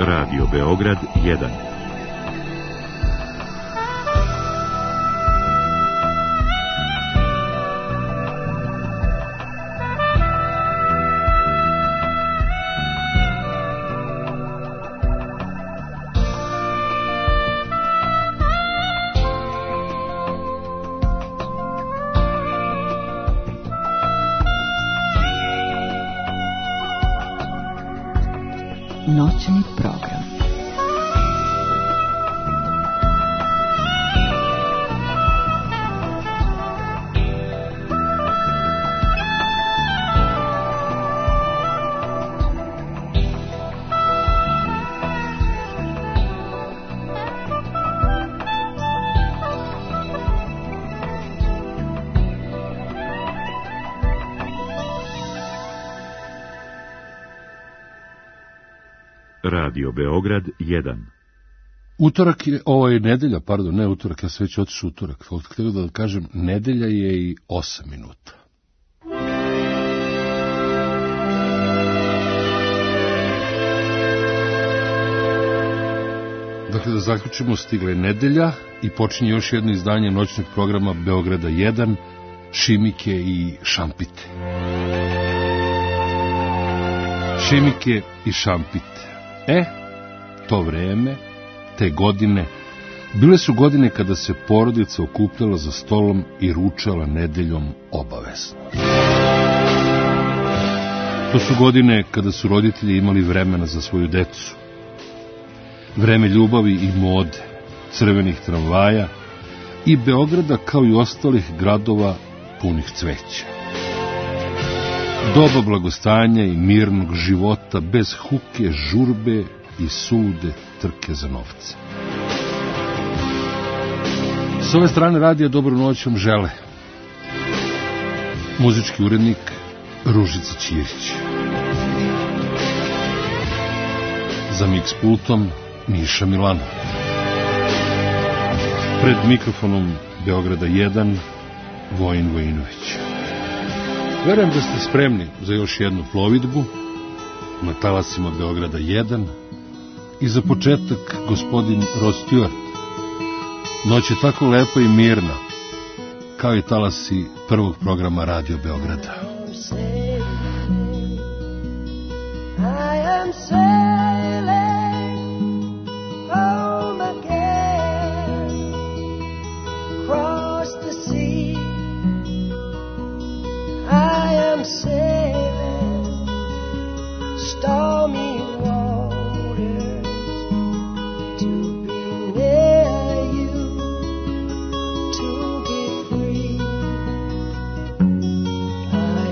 Radio Beograd 1. Noćni program. Radio Beograd 1. Utorak je, ovo je nedelja, pardon, ne utorak, ja sam već otišao utorak. Htio da kažem, nedelja je i 8 minuta. Dakle, da zaključimo, stigla je nedelja i počinje još jedno izdanje noćnog programa Beograda 1, Šimike i Šampite. Šimike i Šampite. To vreme, te godine, bile su godine kada se porodica okupljala za stolom i ručala nedeljom obavezno. To su godine kada su roditelji imali vremena za svoju decu. Vreme ljubavi i mode, crvenih tramvaja i Beograda kao i ostalih gradova punih cveća. Doba blagostanja i mirnog života bez huke, žurbe i sude trke za novce. S ove strane radija Dobru noć vam žele muzički urednik Ružica Ćirić. Za mix pultom Miša Milano. Pred mikrofonom Beograda 1 Vojin Vojinović. Verujem da ste spremni za još jednu plovidbu na talasima Beograda 1 i za početak gospodin Rod Stewart. Noć je tako lepa i mirna kao i talasi prvog programa Radio Beograda. I am sailing home again across the sea. I am sailing stormy waters to be near you, to be free. I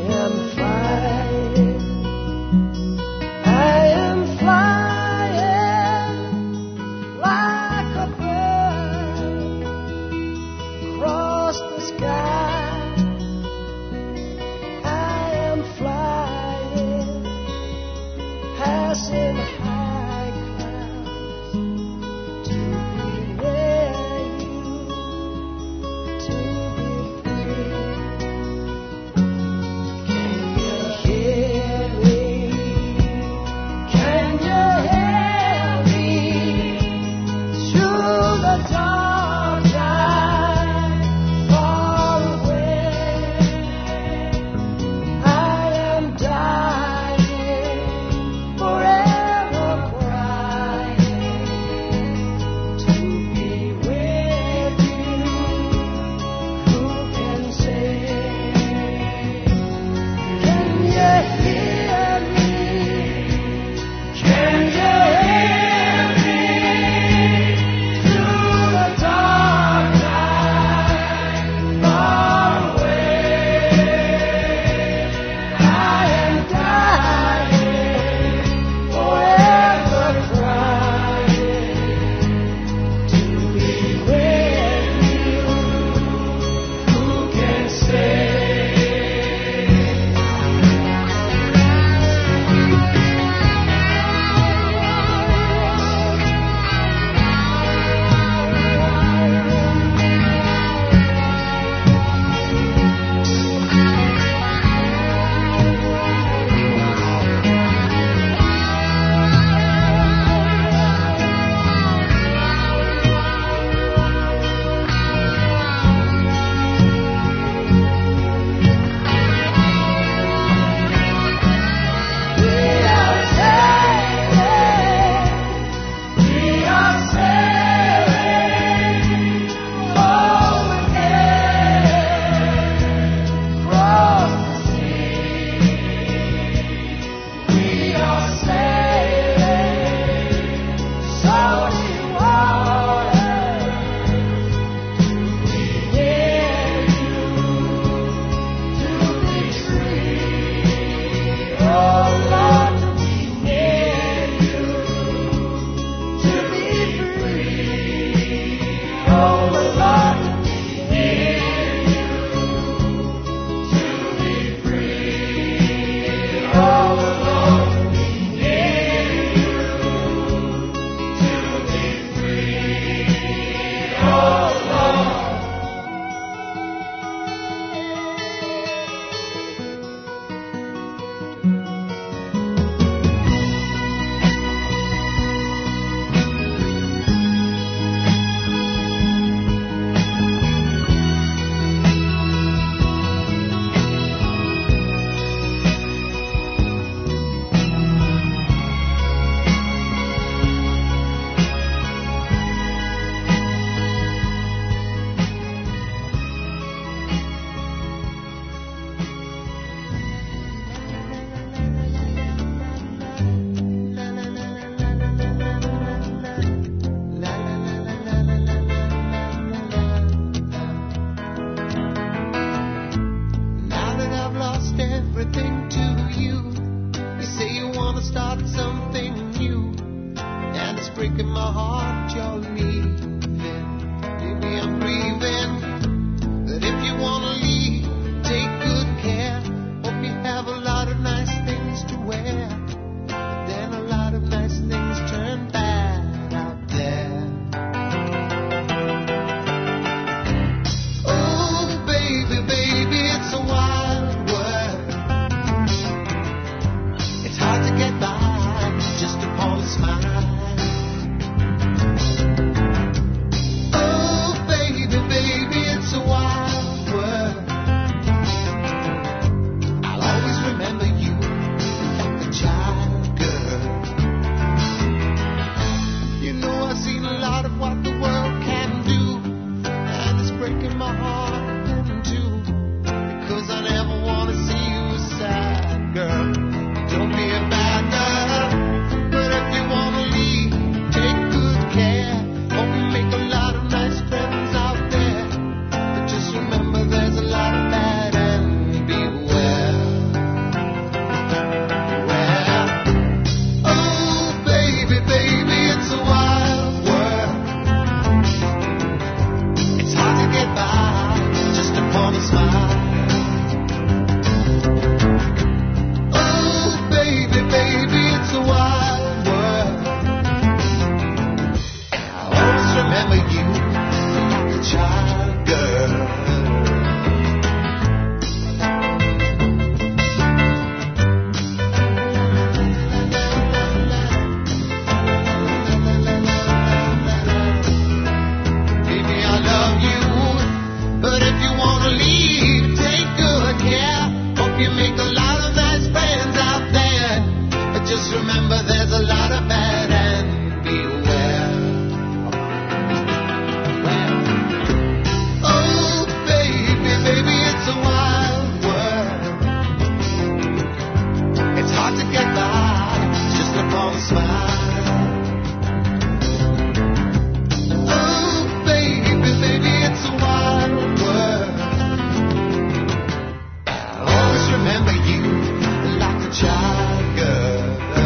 hard to get by just upon a smile. Oh, baby, baby, it's a wild world. I'll always remember you like a child girl.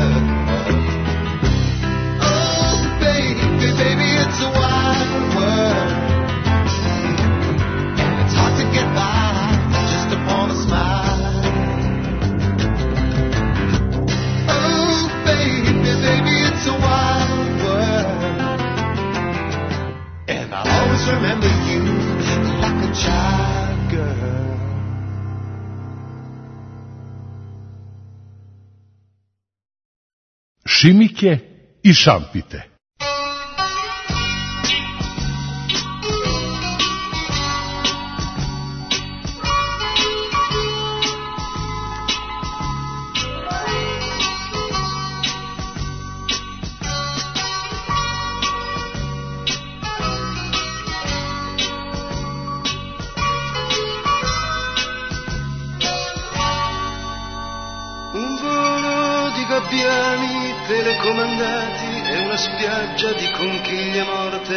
Oh, baby, baby, it's a wild world. And it's hard to get by just upon a smile. Oh, baby, baby, it's a wild world. And I'll always remember you like a child girl. Šimike i šampite. Un volo di gabbiani telecomandati e una spiaggia di conchiglie morte.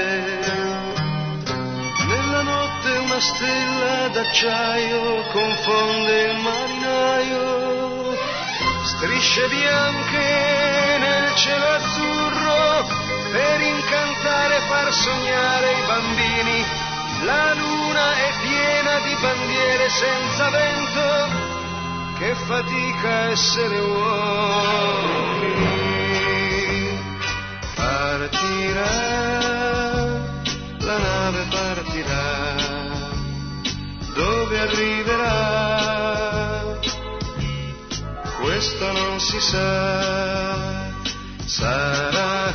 Nella notte una stella d'acciaio confonde il marinaio. Strisce bianche nel cielo azzurro per incantare e far sognare i bambini. La luna è piena di bandiere senza vento. Che fatica essere uomini. Partirà, la nave partirà. Dove arriverà? Questo non si sa. Sarà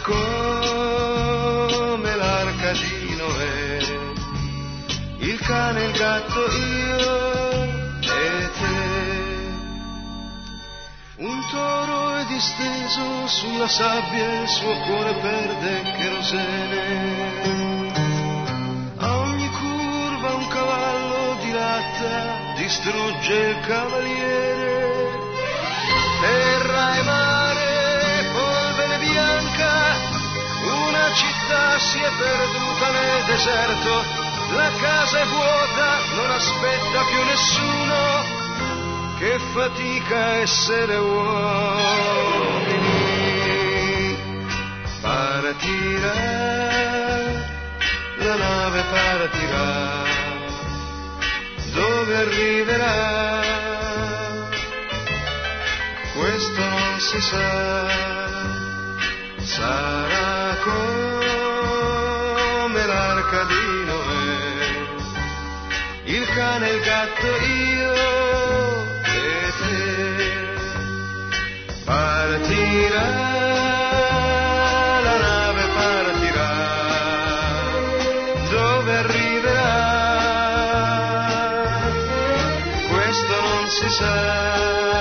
come l'arca di Noè. Il cane, il gatto, io e te. Un toro è disteso sulla sabbia e il suo cuore perde cherosene. A ogni curva un cavallo di latta distrugge il cavaliere. Terra e mare, polvere bianca, una città si è perduta nel deserto. La casa è vuota, non aspetta più nessuno. Che fatica essere uomini. Partirà, la nave partirà. Dove arriverà? Questo non si sa. Sarà come l'arca di Noè. Il cane, il gatto, io. Partirà, la nave partirà. Dove arriverà? Questo non si sa.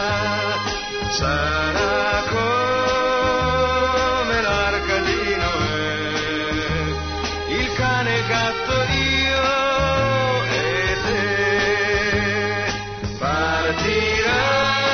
Sarà come l'arca di Noè. Il cane, il gatto, io e te. Partirà.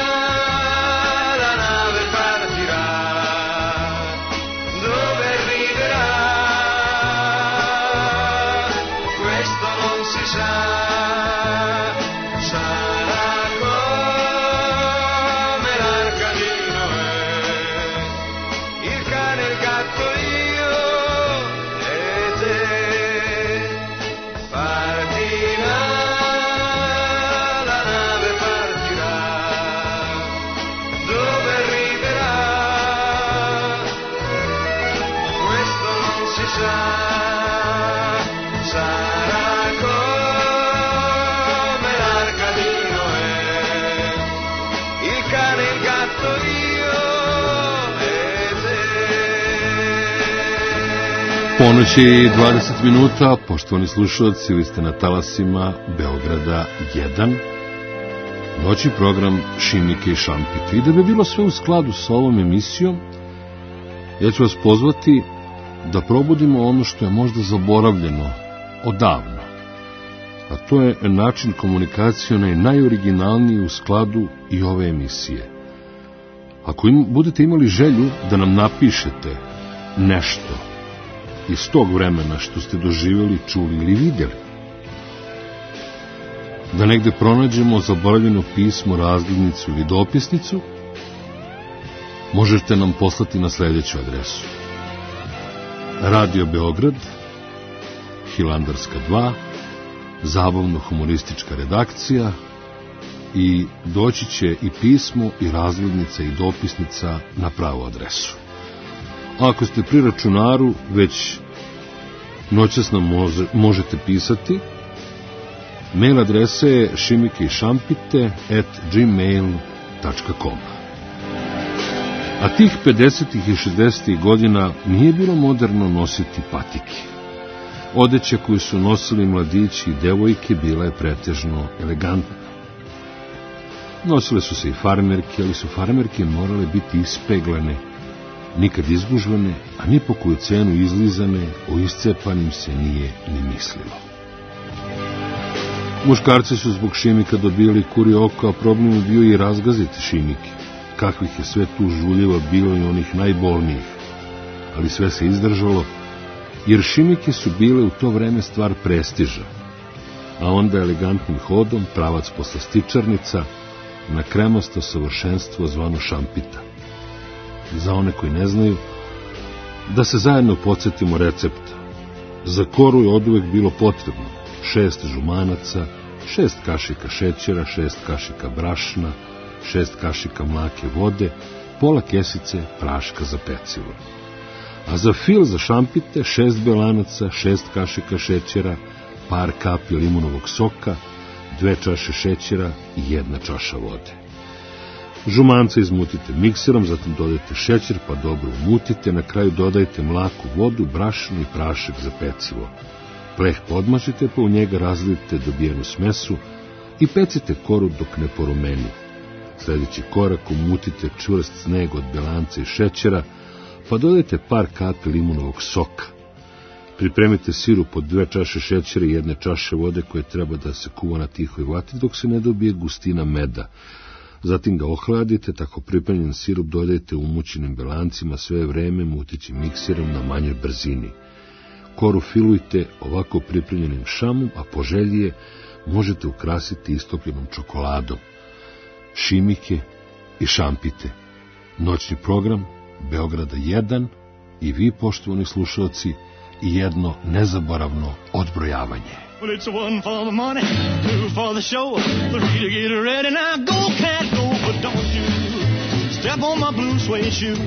Ponoć i 20 minuta, poštovani slušalci, vi ste na talasima Beograda 1, noćni program Šimike i šampite. I da bi bilo sve u skladu sa ovom emisijom, ja ću vas pozvati da probudimo ono što je možda zaboravljeno odavno, a to je način komunikacije najoriginalniji u skladu i ove emisije. Ako budete imali želju da nam napišete nešto iz tog vremena što ste doživjeli, čuli ili vidjeli, da negde pronađemo zaboravljeno pismo, razglednicu ili dopisnicu, možete nam poslati na sljedeću adresu: Radio Beograd, Hilandarska 2, zabavno-humoristička redakcija, i doći će i pismo i razglednica i dopisnica na pravu adresu. A ako ste pri računaru, već noćas nam možete pisati. Mail adresa je šimikeišampite@gmail.com. A tih 50. i 60. godina nije bilo moderno nositi patike. Odeća koju su nosili mladići i devojke bila je pretežno elegantna. Nosile su se i farmerke, ali su farmerke morale biti ispeglane, nikad izgužvane, a ni po koju cenu izlizane, o iscepanim se nije ni mislilo. Muškarci su zbog šimika dobili kurje oko, a problem je bio i razgaziti šimike. Kakvih je sve tu žuljeva bilo i onih najbolnijih, ali sve se izdržalo, jer šimike su bile u to vreme stvar prestiža, a onda elegantnim hodom pravac posle stičarnica na kremasto savršenstvo zvano šampita. Za one koji ne znaju, da se zajedno podsjetimo recepta. Za koru je oduvek bilo potrebno 6 žumanaca, 6 kašika šećera, 6 kašika brašna, 6 kašika mlake vode, pola kesice praška za pecivo. A za fil za šampite 6 belanaca, 6 kašika šećera, par kapi limunovog soka, 2 čaše šećera i 1 čaša vode. Žumanca izmutite mikserom, zatim dodajte šećer pa dobro umutite, na kraju dodajte mlaku vodu, brašno i prašak za pecivo. Pleh podmažite pa u njega razlijete dobijenu smesu i pecite koru dok ne porumeni. Sljedeći korak, umutite čvrst sneg od belanca i šećera pa dodajte par kapi limunovog soka. Pripremite sirup od 2 čaše šećera i 1 čaše vode koje treba da se kuva na tihoj vatri dok se ne dobije gustina meda. Zatim ga ohladite, tako pripremljen sirup dodajte umućenim belancima, sve vreme mutići mikserom na manjoj brzini. Koru filujte ovako pripremljenim šamom, a po želji je možete ukrasiti istopljenom čokoladom. Šimike i šampite. Noćni program Beograda 1 i vi, poštovani slušalci, i jedno nezaboravno odbrojavanje. Well, it's 1 for the money, 2 for the show, 3 to get ready. Now go, cat, go, but don't you step on my blue suede shoe.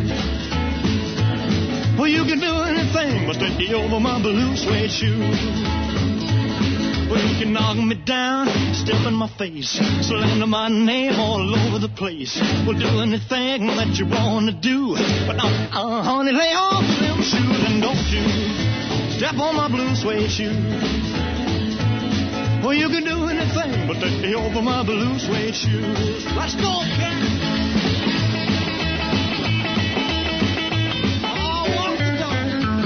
Well, you can do anything but stay over my blue suede shoe. Well, you can knock me down, step in my face, slander my name all over the place. Well, do anything that you want to do, but honey, lay off them shoes and don't you step on my blue suede shoe. Well, you can do anything but stay over my blue suede shoes. Let's go, cat. Oh, walk the dog.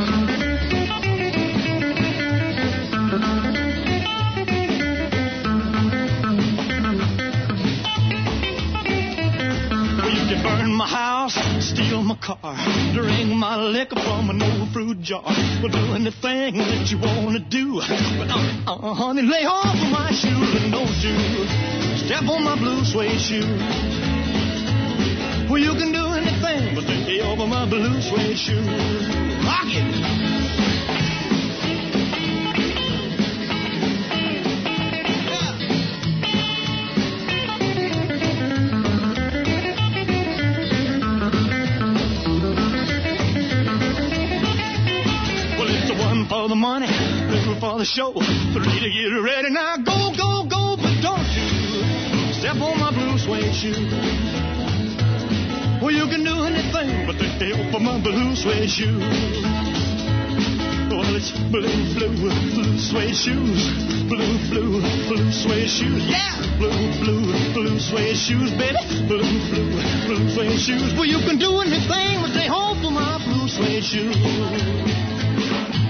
Well, you can burn my house, steal my car, drink my liquor from an old fruit jar. Well, do anything that you want to do, but honey, lay off of my shoes and don't you step on my blue suede shoe. Well, you can do anything but stay over my blue suede shoe. Rock it! For the money, 2 for the show, 3 to get ready. Now go, go, go, but don't you step on my blue suede shoe. Well, you can do anything but stay over my blue suede shoe. Well, it's blue, blue, blue suede shoes, blue, blue, blue suede shoes, yeah, blue, blue, blue suede shoes, baby, blue, blue, blue suede shoes. Well, you can do anything but stay home for my blue suede shoes.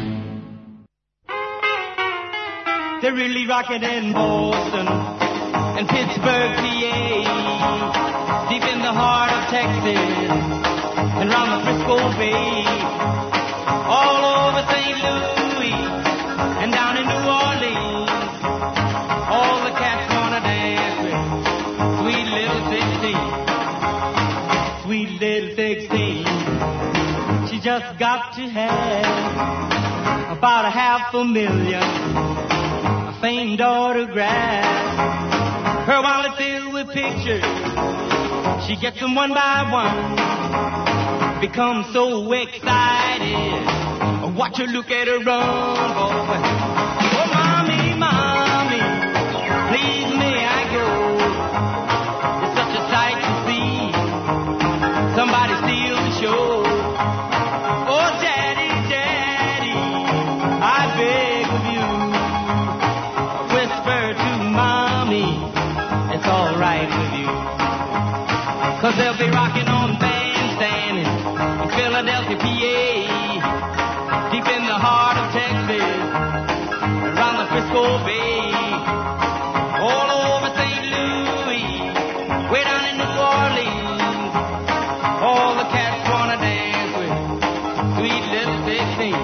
They're really rocking in Boston. and Pittsburgh, PA, deep in the heart of Texas, and round the Frisco Bay, all over St. Louis, and down in New Orleans, all the cats wanna dance with sweet little 16, sweet little 16. She just got to have about $500,000, a famed autograph. Her wallet filled with pictures, she gets them one by one. Becomes so excited, watch her look at her run, boy. Oh, mommy, mommy, please may I go? It's such a sight to see, somebody steal the show. Oh, daddy, daddy, I beg of you, whisper to mommy, it's all right with you. 'Cause they'll be rocking on Bandstand in Philadelphia, PA, deep in the heart of Texas, around the Frisco Bay, all over St. Louis, way down in New Orleans, all the cats wanna dance with sweet little 16.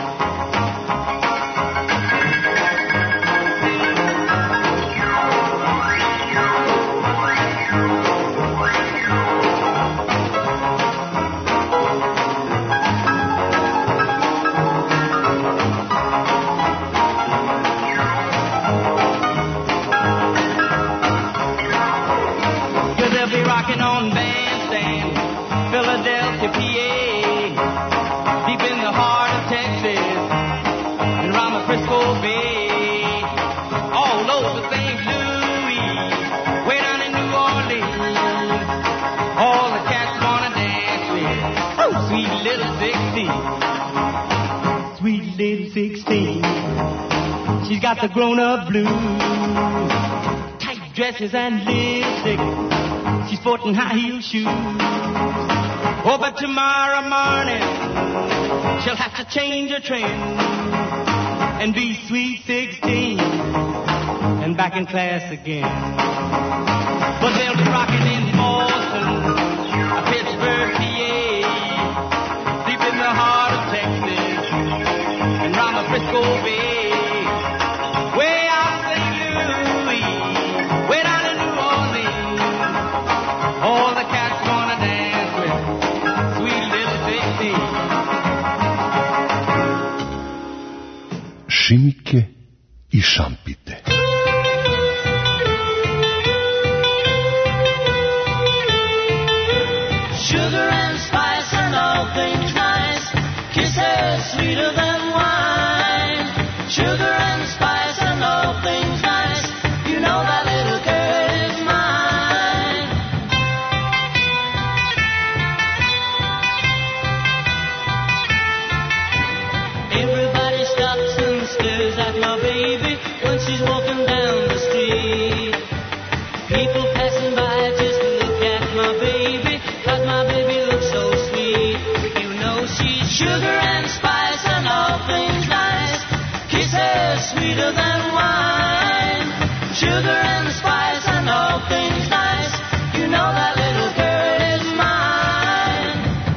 On Bandstand, Philadelphia, PA, deep in the heart of Texas, and around the Frisco Bay, all over St. Louis, way down in New Orleans, all the cats wanna dance with sweet little 16, sweet little 16. She's got the grown-up blues, tight dresses and lipstick. She's sporting high-heel shoes. Oh, but tomorrow morning she'll have to change her trend and be sweet 16 and back in class again. But they'll be rocking in Boston, Pittsburgh, PA, deep in the heart of Texas, and round the Frisco Bay, way out St. Louis, way down in New Orleans. All the cats wanna dance with sweet little 16. Šimike i šampite. Sugar and spice and all things nice, kisses sweeter than wine. Sugar and spice and all things nice, you know that little girl is mine. Everybody stops and stares at my baby when she's walking down the street. People passing by just look at my baby, 'cause my baby looks so sweet. You know she's sugar and spice and all things nice, kisses sweeter than wine. Sugar and spice and all things nice, you know that little girl is mine.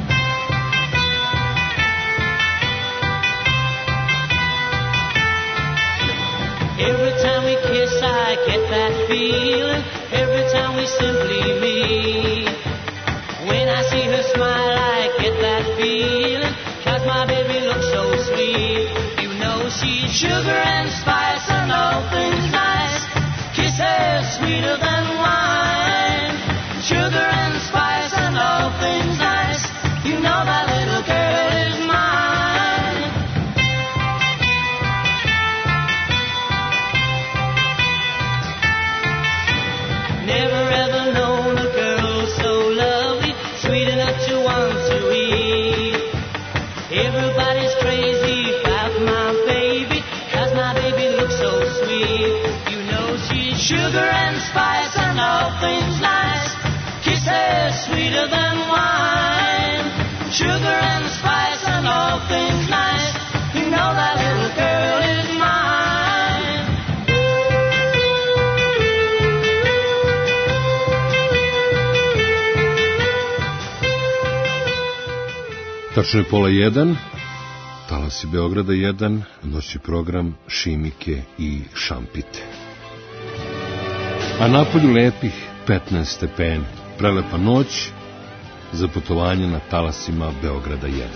Every time we kiss I get that feeling, every time we simply meet. When I see her smile I get that feeling, 'cause my baby looks so sweet. You know she's sugar and spice and all things nice, kisses sweeter than wine. Sugar and spice and all things nice, you know that little girl is mine. Never ever known a girl so lovely, sweet enough to want to eat. Everybody's crazy about my baby, 'cause my baby looks so sweet. You know she's sugar and spice and all things nice, kisses sweeter than wine. Sugar and spice and all things nice, you know that little girl is mine. Tačno je 12:30, talasi Beograda 1, noći program Šimike i Šampite. A napolju lepih 15 stepeni, prelepa noć za putovanje na talasima Beograda 1.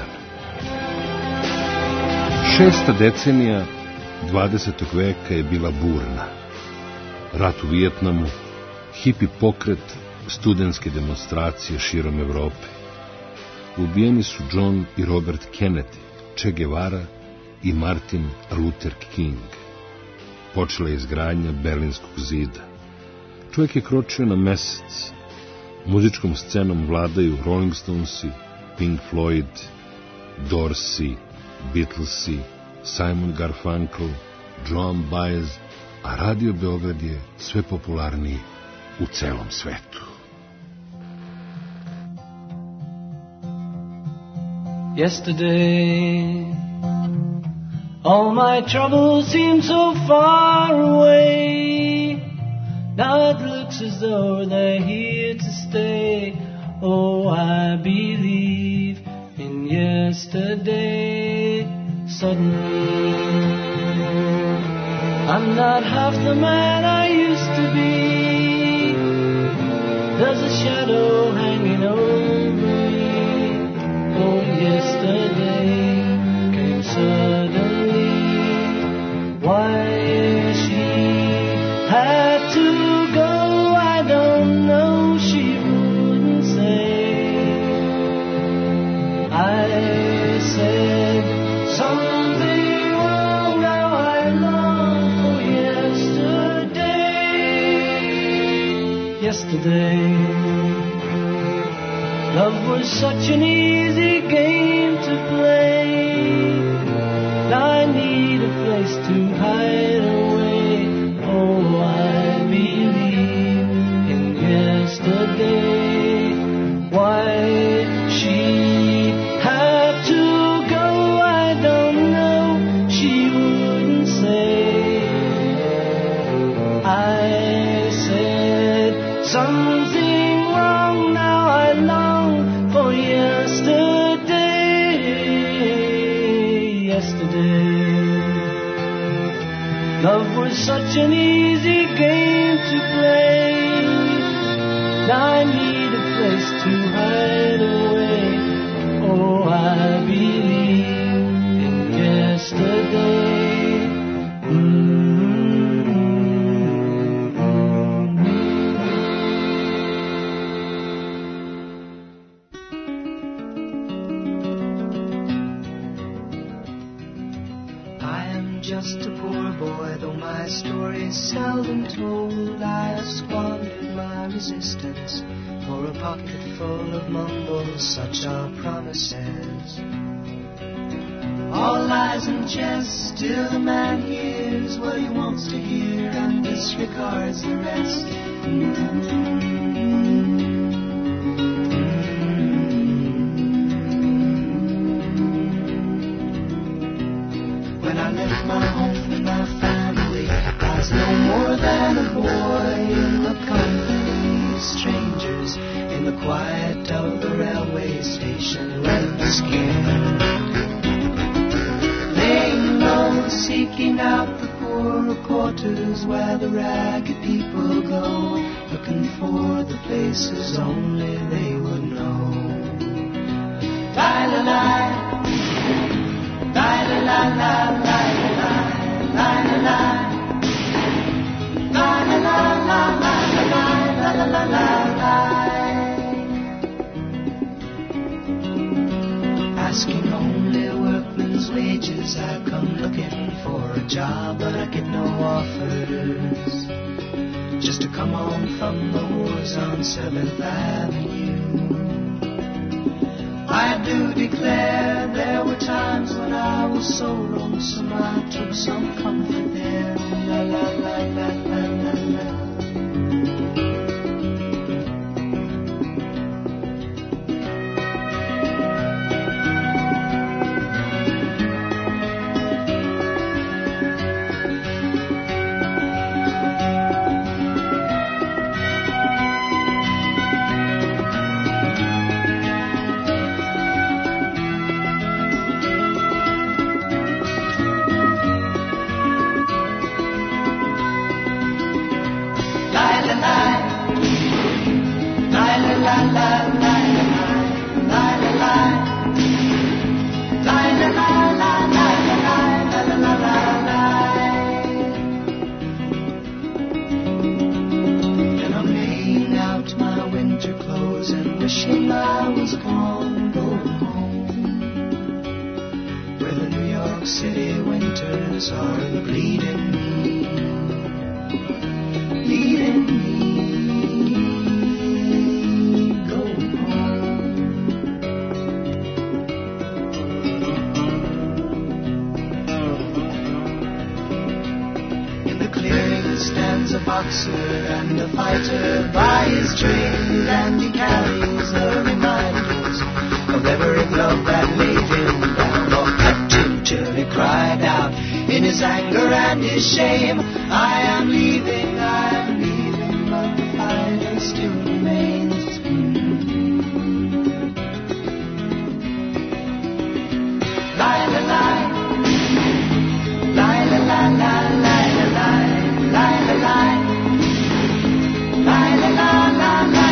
6. decenija 20. veka je bila burna. Rat u Vijetnamu, hipi pokret, studentske demonstracije širom Evrope. Ubijeni su John i Robert Kennedy, Che Guevara i Martin Luther King. Počela je izgradnja Berlinskog zida. Čovjek je kročio na mesec. Muzičkom scenom vladaju Rolling Stonesi, Pink Floyd, Dorsi, Beatlesi, Simon Garfunkel, Joan Baez, a Radio Beograd je sve popularniji u celom svetu. Yesterday, all my troubles seem so far away. Now it looks as though they're here to stay. Oh, I believe in yesterday. Suddenly, I'm not half the man I used to be. There's a shadow hanging over me. Oh, yesterday came suddenly. Why she had to go, I don't know, she wouldn't say. I said something wrong, now I long for yesterday. Yesterday, love was such an easy game to play. Now I need a place to hide away. Oh, I believe in yesterday. Why she had to go, I don't know, she wouldn't say. I said something wrong, now I long for yesterday. Yesterday, love was such an easy game to play. Now I need a place to hide away. Oh, I believe in yesterday. Just a poor boy, though my story is seldom told. I have squandered my resistance for a pocket full of mumbles, such are promises. All lies and jest, till the man hears what he wants to hear and disregards the rest. When I left my home and my family, I was no more than a boy in the company of strangers, in the quiet of the railway station, left scared. Laying low, seeking out the poorer quarters where the ragged people go, looking for the places only they would know. Die-la-la, asking only workmen's wages, I come looking for a job, but I get no offers. Just to come home from the wars on 7th Avenue. I do declare there were times when I was so lonesome I took some comfort there. La la la la la la la. city winters are bleeding me, leading me, going home. In the clearing stands a boxer and a fighter by his trade, and he carries the reminders of every glove that laid him down or cut him till he cried out in his anger and his shame, I am leaving, but the fighter still remains. La la la, la la la la la la la la la la la la la la la.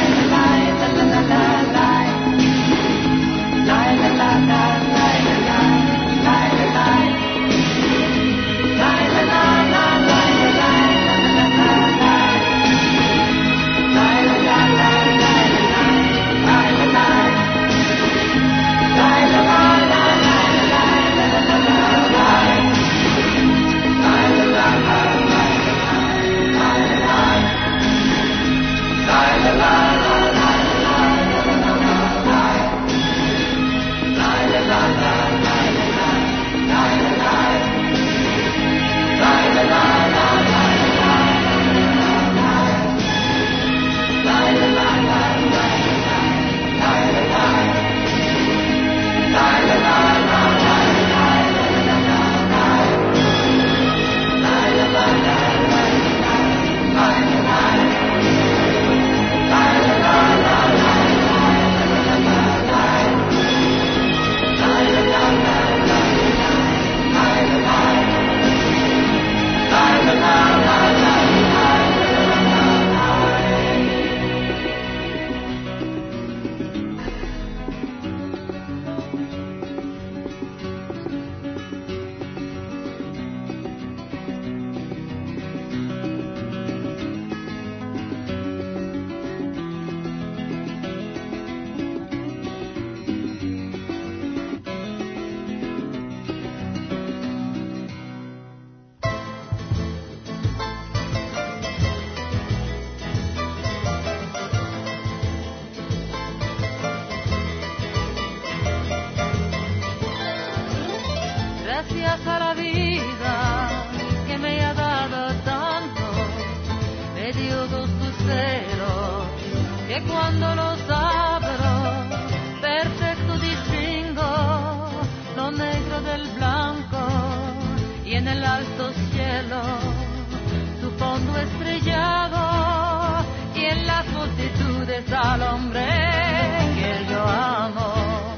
Gracias a la vida que me ha dado tanto, me dio dos luceros que cuando los abro perfecto distingo lo negro del blanco, y en el alto cielo su fondo estrellado, y en las multitudes al hombre que yo amo.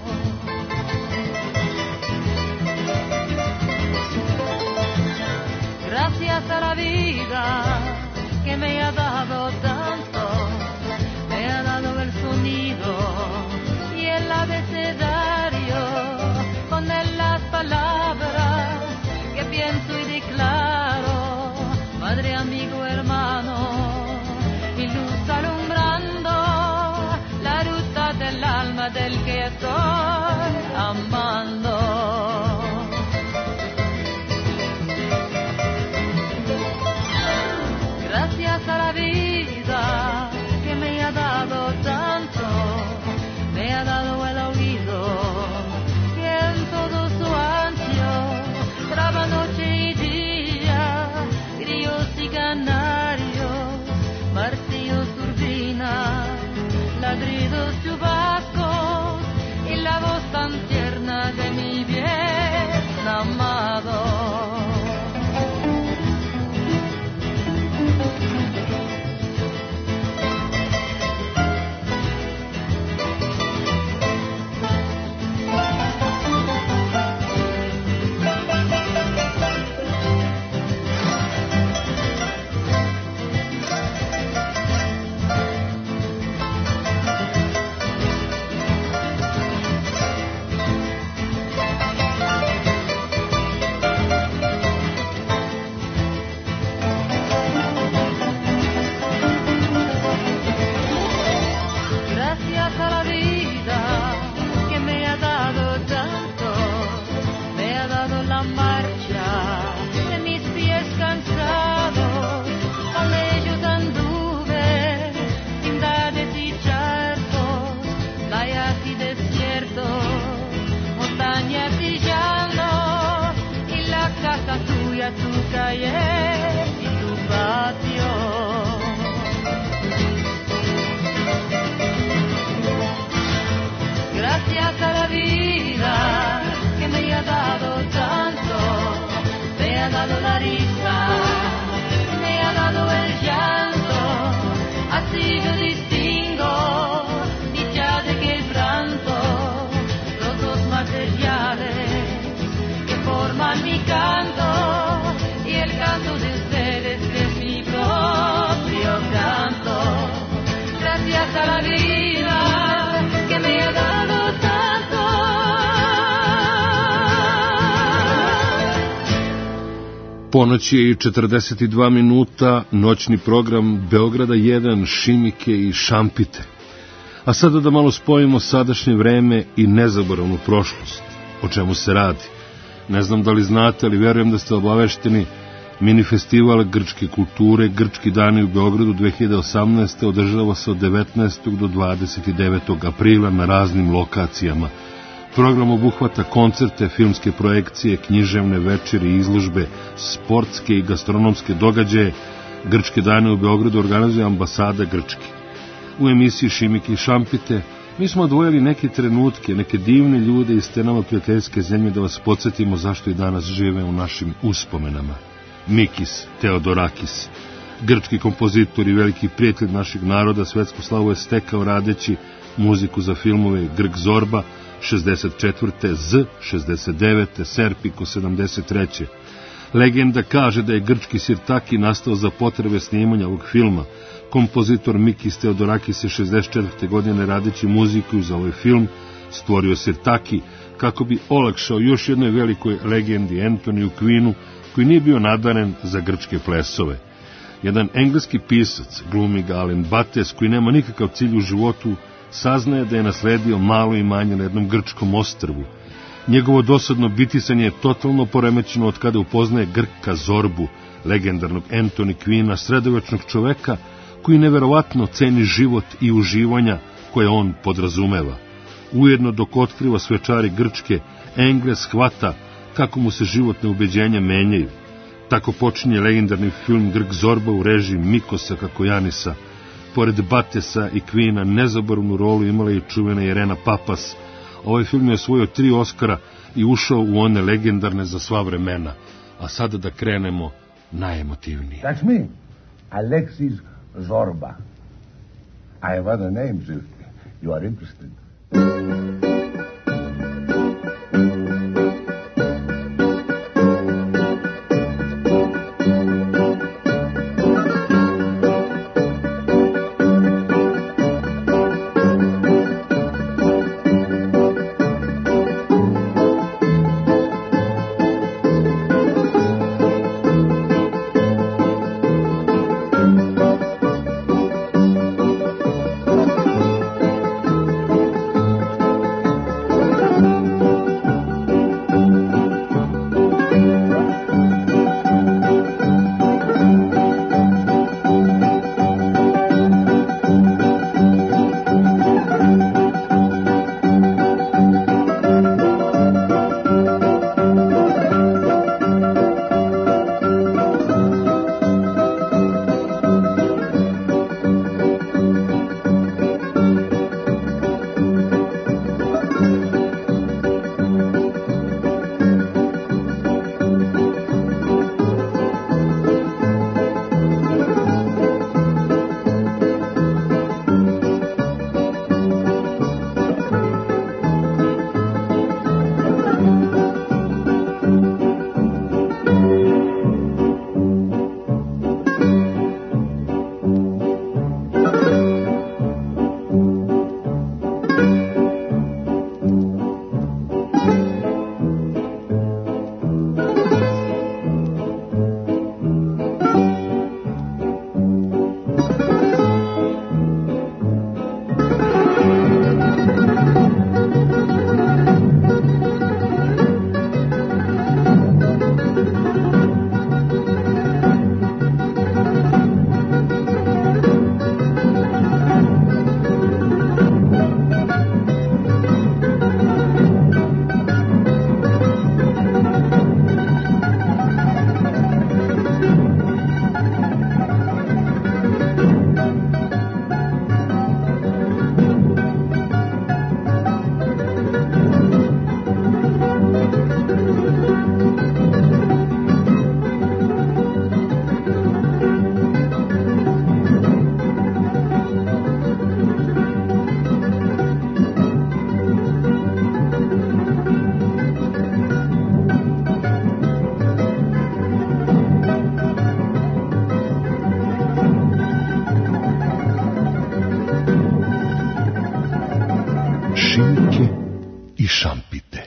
Gracias a la vida que me ha dado tanto, me ha dado el sonido y el abecedario, con él las palabras que pienso y declaro, madre, amigo, hermano, y luz alumbrando la ruta del alma del que estoy amando. Gracias a la vida que me ha dado tanto, me ha dado el oído que en todo su ancho graba noche y día, grillos y canarios, martillos, turbinas, ladridos, chubascos y la voz tan tierna casi desierto, montañas brillando, y la casa tuya, tu calle y tu patio. Gracias a la vida que me ha dado tanto, me ha dado la risa, me ha dado el llanto, así yo distingo dicha de quebranto, los dos materiales que forman mi canto y el canto de ustedes que es mi propio canto. Gracias a la vida que me ha dado tanto. Ponoć je i 42 minuta, noćni program Beograda 1, Šimike i Šampite. A sada da malo spojimo sadašnje vreme i nezaboravnu prošlost. O čemu se radi? Ne znam da li znate, ali verujem da ste obavešteni. Mini festival grčke kulture, Grčki dani u Beogradu 2018. održava se od 19. do 29. aprila na raznim lokacijama. Program obuhvata koncerte, filmske projekcije, književne večeri, izložbe, sportske i gastronomske događaje. Grčke dane u Beogradu organizuje ambasada Grčke. U emisiji Šimike i Šampite mi smo odvojili neke trenutke, neke divne ljude iz stenama prijateljske zemlje da vas podsjetimo zašto i danas žive u našim uspomenama. Mikis Theodorakis, grčki kompozitor i veliki prijatelj našeg naroda, svetsku slavu je stekao radeći muziku za filmove Grk Zorba 64. Z 69. Serpiko 73. Legenda kaže da je grčki Sirtaki nastao za potrebe snimanja ovog filma. Kompozitor Mikis Theodorakis je 64. godine radeći muziku za ovaj film stvorio Sirtaki kako bi olakšao još jednoj velikoj legendi Anthonyu Quinu, koji nije bio nadaren za grčke plesove. Jedan engleski pisac, glumi ga Alen Bates, koji nema nikakav cilj u životu, saznaje da je nasledio malo imanje na jednom grčkom ostrvu. Njegovo dosadno bitisanje je totalno poremećeno od kada upoznaje Grka Zorbu, legendarnog Anthony Quina, sredovečnog čoveka koji neverovatno ceni život i uživanja koje on podrazumeva. Ujedno dok otkriva svečari Grčke, Engles shvata kako mu se životne ubeđenja menjaju. Tako počinje legendarni film Grk Zorba u režiji Mikosa Kakojanisa. Pored Batesa i Quina nezaboravnu rolu imala je čuvena Irena Papas. Ovaj film je osvojio 3 Oskara i ušao u one legendarne za sva vremena. A sada da krenemo najemotivnije. That's me, Alexis Zorba. I have other names if you are interested. šampite.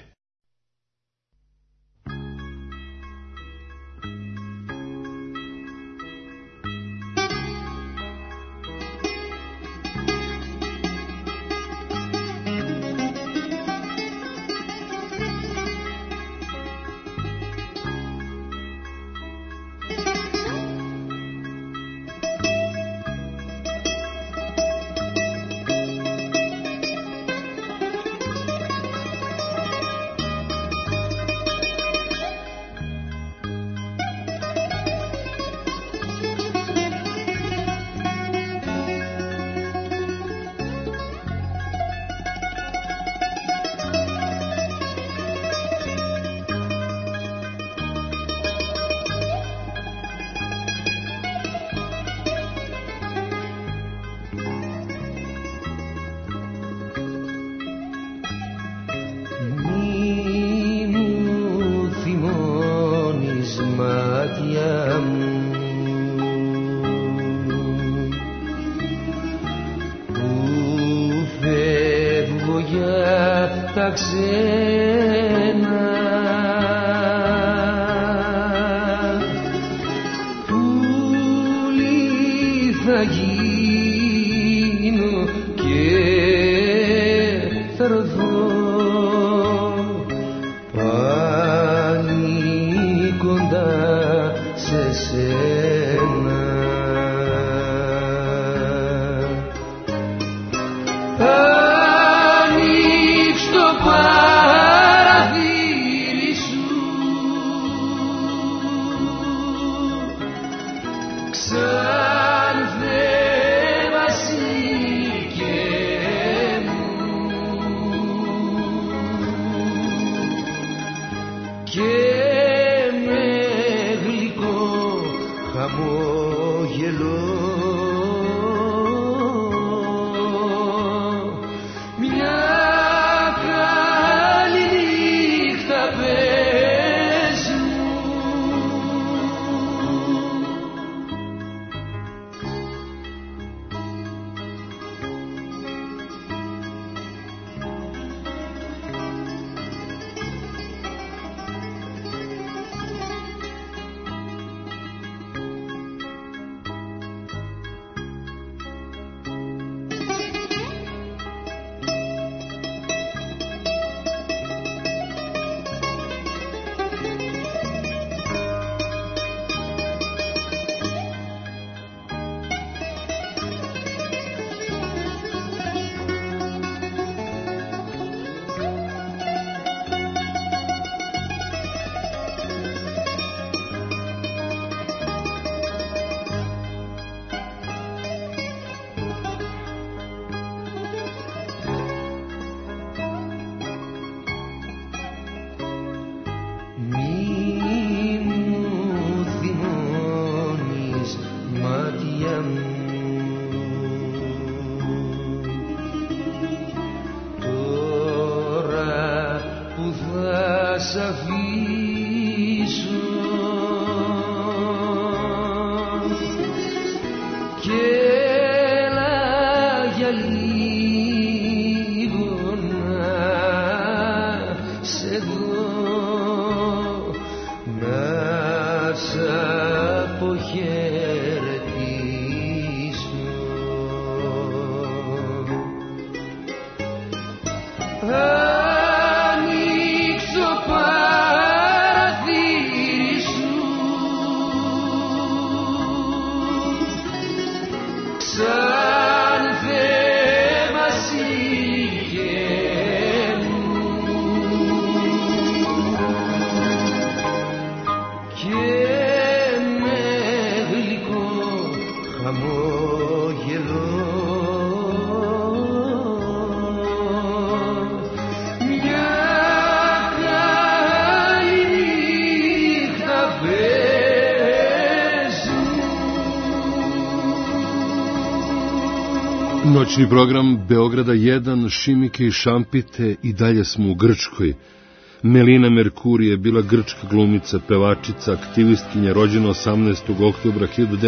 Noćni program Beograda 1, Šimike i šampite, i dalje smo u Grčkoj. Melina Merkuri je bila grčka glumica, pevačica, aktivistkinja, rođena 18. oktobra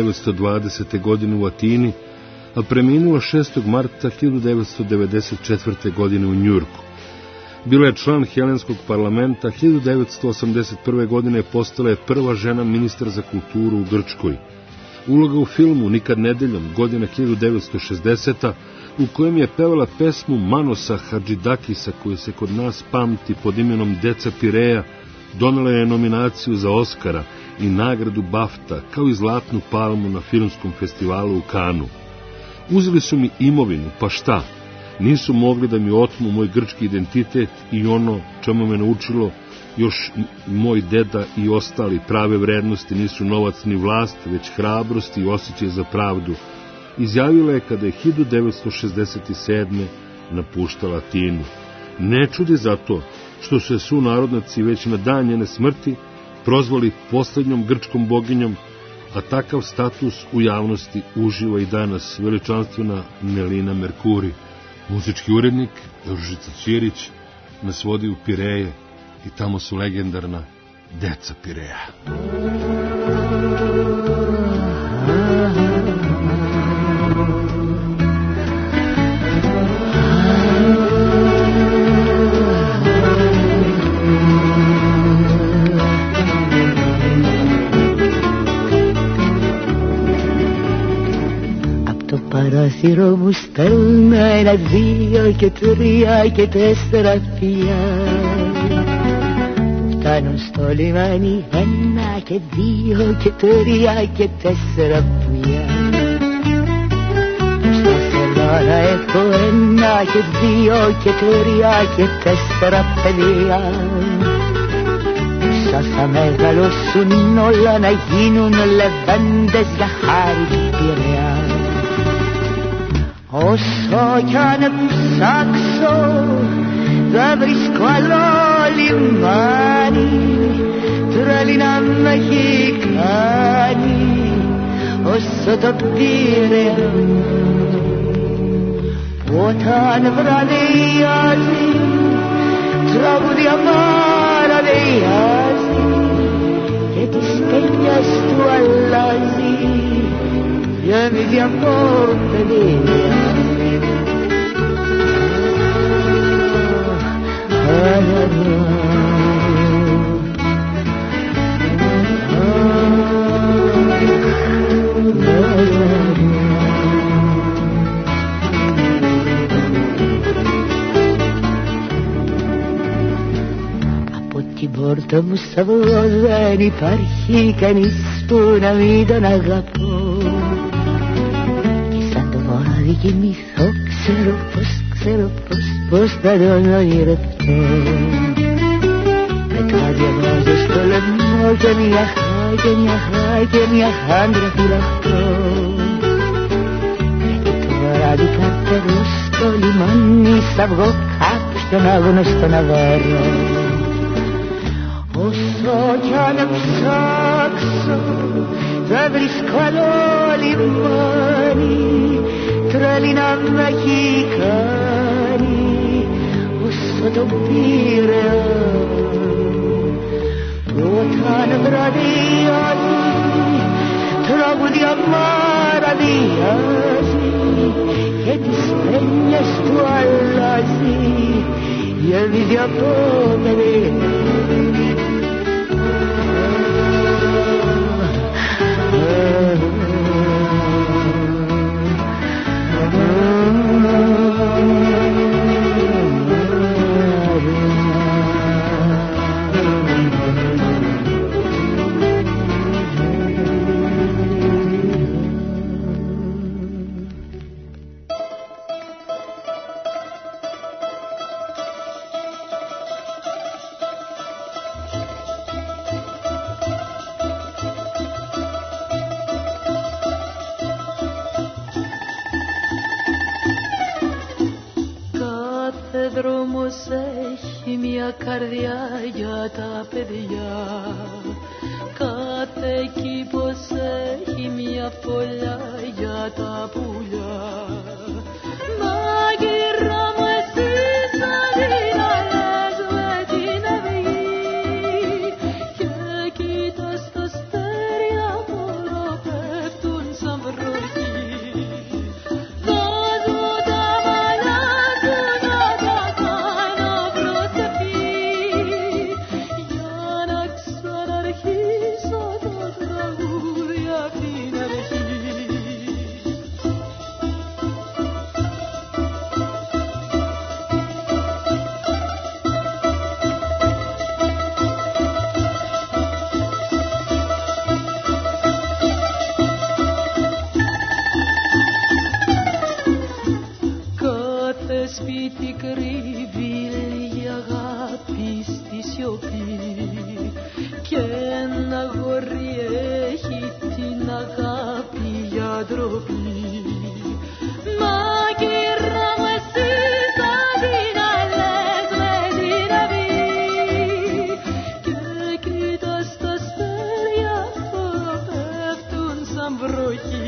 1920. godine u Atini, a preminula 6. marta 1994. godine u Njujorku. Bila je član Helenskog parlamenta, 1981. godine postala je prva žena ministar za kulturu u Grčkoj. Uloga u filmu Nikad nedeljom, godina 1960. u kojem je pevala pesmu Manosa Hadžidakisa, koji se kod nas pamti pod imenom Deca Pireja, donela je nominaciju za Oskara i nagradu BAFTA, kao i Zlatnu palmu na filmskom festivalu u Kanu. Uzeli su mi imovinu, pa šta? Nisu mogli da mi otmu moj grčki identitet i ono čemu me naučilo još moj deda i ostali. Prave vrednosti nisu novac ni vlast, već hrabrost i osjećaj za pravdu. Izjavila je kada je 1967. napuštala Atinu. Ne čudi zato što su je sunarodnaci već na dan njene smrti prozvali poslednjom grčkom boginjom, a takav status u javnosti uživa i danas veličanstvena Nelina Merkuri. Muzički urednik Ružica Ćirić nas vodi u Pireje i tamo su legendarna Deca Pireja. Παράθυρο μου στέλνω 1, 2 και 3 και 4 φιλιά. Φτάνω στο λιμάνι 1 και 2 και 3 και 4 πουλιά. Στο θέλω να έχω 1 και 2 και 3 και 4 παιδιά. Όσα θα μεγαλώσουν όλα να γίνουν λεβέντες για χάρη Πειραιά. Όσο κι αν ψάξω δεν βρίσκω άλλο λιμάνι, τρέλη να με έχει κάνει όσο το Πειραιά. Όταν βραδιάζει τραγούδια παραδιάζει και τις πέλιας του αλλάζει γέμιζε από παιδεία. Από την πόρτα μου σαν δεν υπάρχει κανείς που να μην τον αγαπώ. Και σαν το βράδυ κοιμηθώ ξέρω πως θα τον ονειρευτώ. Μετά διαβάζω στο λαιμό και μια χάντρα φυλαχτώ. Και το βράδυ κατεβώ στο λιμάνι σ' βγω κάποιον άγνωστο να βρω. Όσο κι αν ψάξω δεν βρίσκω άλλο λιμάνι, τρέλη να με έχει κάνει όσο το Πειραιά. Όταν βραδιάζει τραγούδια παραδιάζει και τις πένιες του αλλάζει γέμιζε από παιδεία. Καρδιά για τα παιδιά. Κάθε κήπος έχει μια φωλιά για τα πουλιά. Μάγειρα μου εσύ σαν δυναλές με την αυγή και κοίτας τα αστέρια μόνο πέφτουν σαν βροχή. Δώσ' μου τα μαλλιά σου να τα κάνω βροχή. σιωπή και ένα αγόρι έχει την αγάπη για ντροπή. Μα κύρα μου εσύ σαν την αλές με την αυγή και κοίτας τα αστέρια πέφτουν σαν βροχή.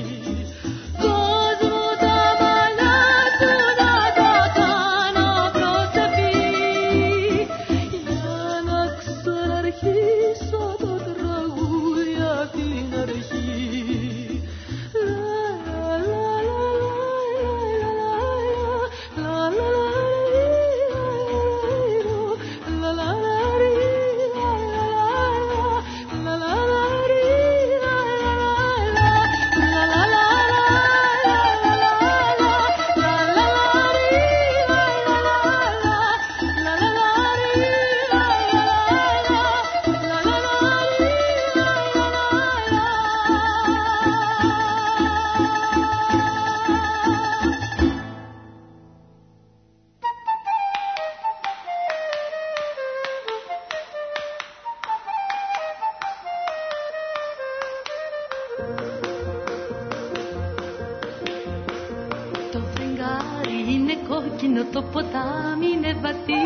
Το ποτάμι είναι βαθύ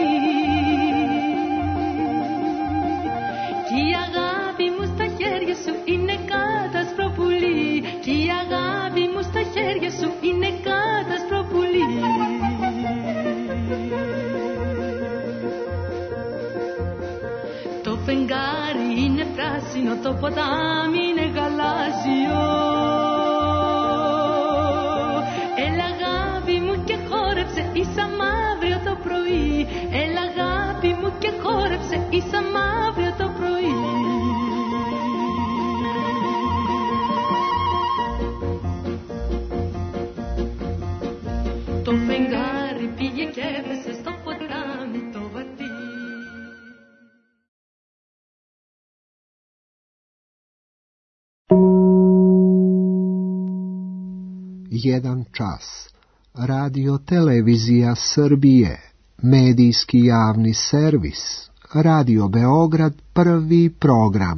κι η αγάπη μου στα χέρια σου είναι κάτασπρο πουλί κι η αγάπη μου στα χέρια σου είναι κάτασπρο πουλί. Το φεγγάρι είναι πράσινο, το ποτάμι είναι γαλάζιο. Έλα αγάπη μου και χόρεψε ίσα μ' αύριο το πρωί. Έλα αγάπη μου και χόρεψε ίσα μ' αύριο το πρωί. Το φεγγάρι πήγε και έπεσε στο ποτάμι το βαθύ. Jedan čas. Radio Televizija Srbije. Medijski javni servis. Radio Beograd, prvi program.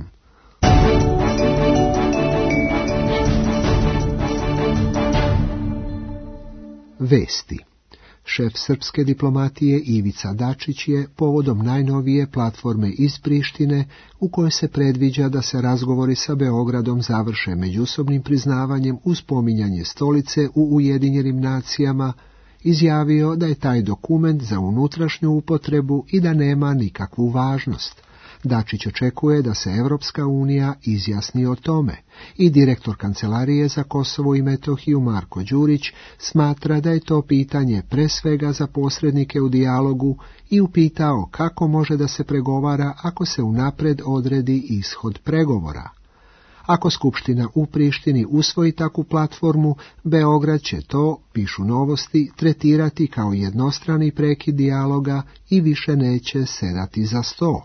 Vesti. Šef srpske diplomatije Ivica Dačić je povodom najnovije platforme iz Prištine, u kojoj se predviđa da se razgovori sa Beogradom završe međusobnim priznavanjem uz spominjanje stolice u Ujedinjenim nacijama, izjavio da je taj dokument za unutrašnju upotrebu i da nema nikakvu važnost. Dačić očekuje da se Evropska unija izjasni o tome i direktor Kancelarije za Kosovo i Metohiju Marko Đurić smatra da je to pitanje pre svega za posrednike u dijalogu i upitao kako može da se pregovara ako se unapred odredi ishod pregovora. Ako Skupština u Prištini usvoji takvu platformu, Beograd će to, pišu Novosti, tretirati kao jednostrani prekid dijaloga i više neće sedati za sto.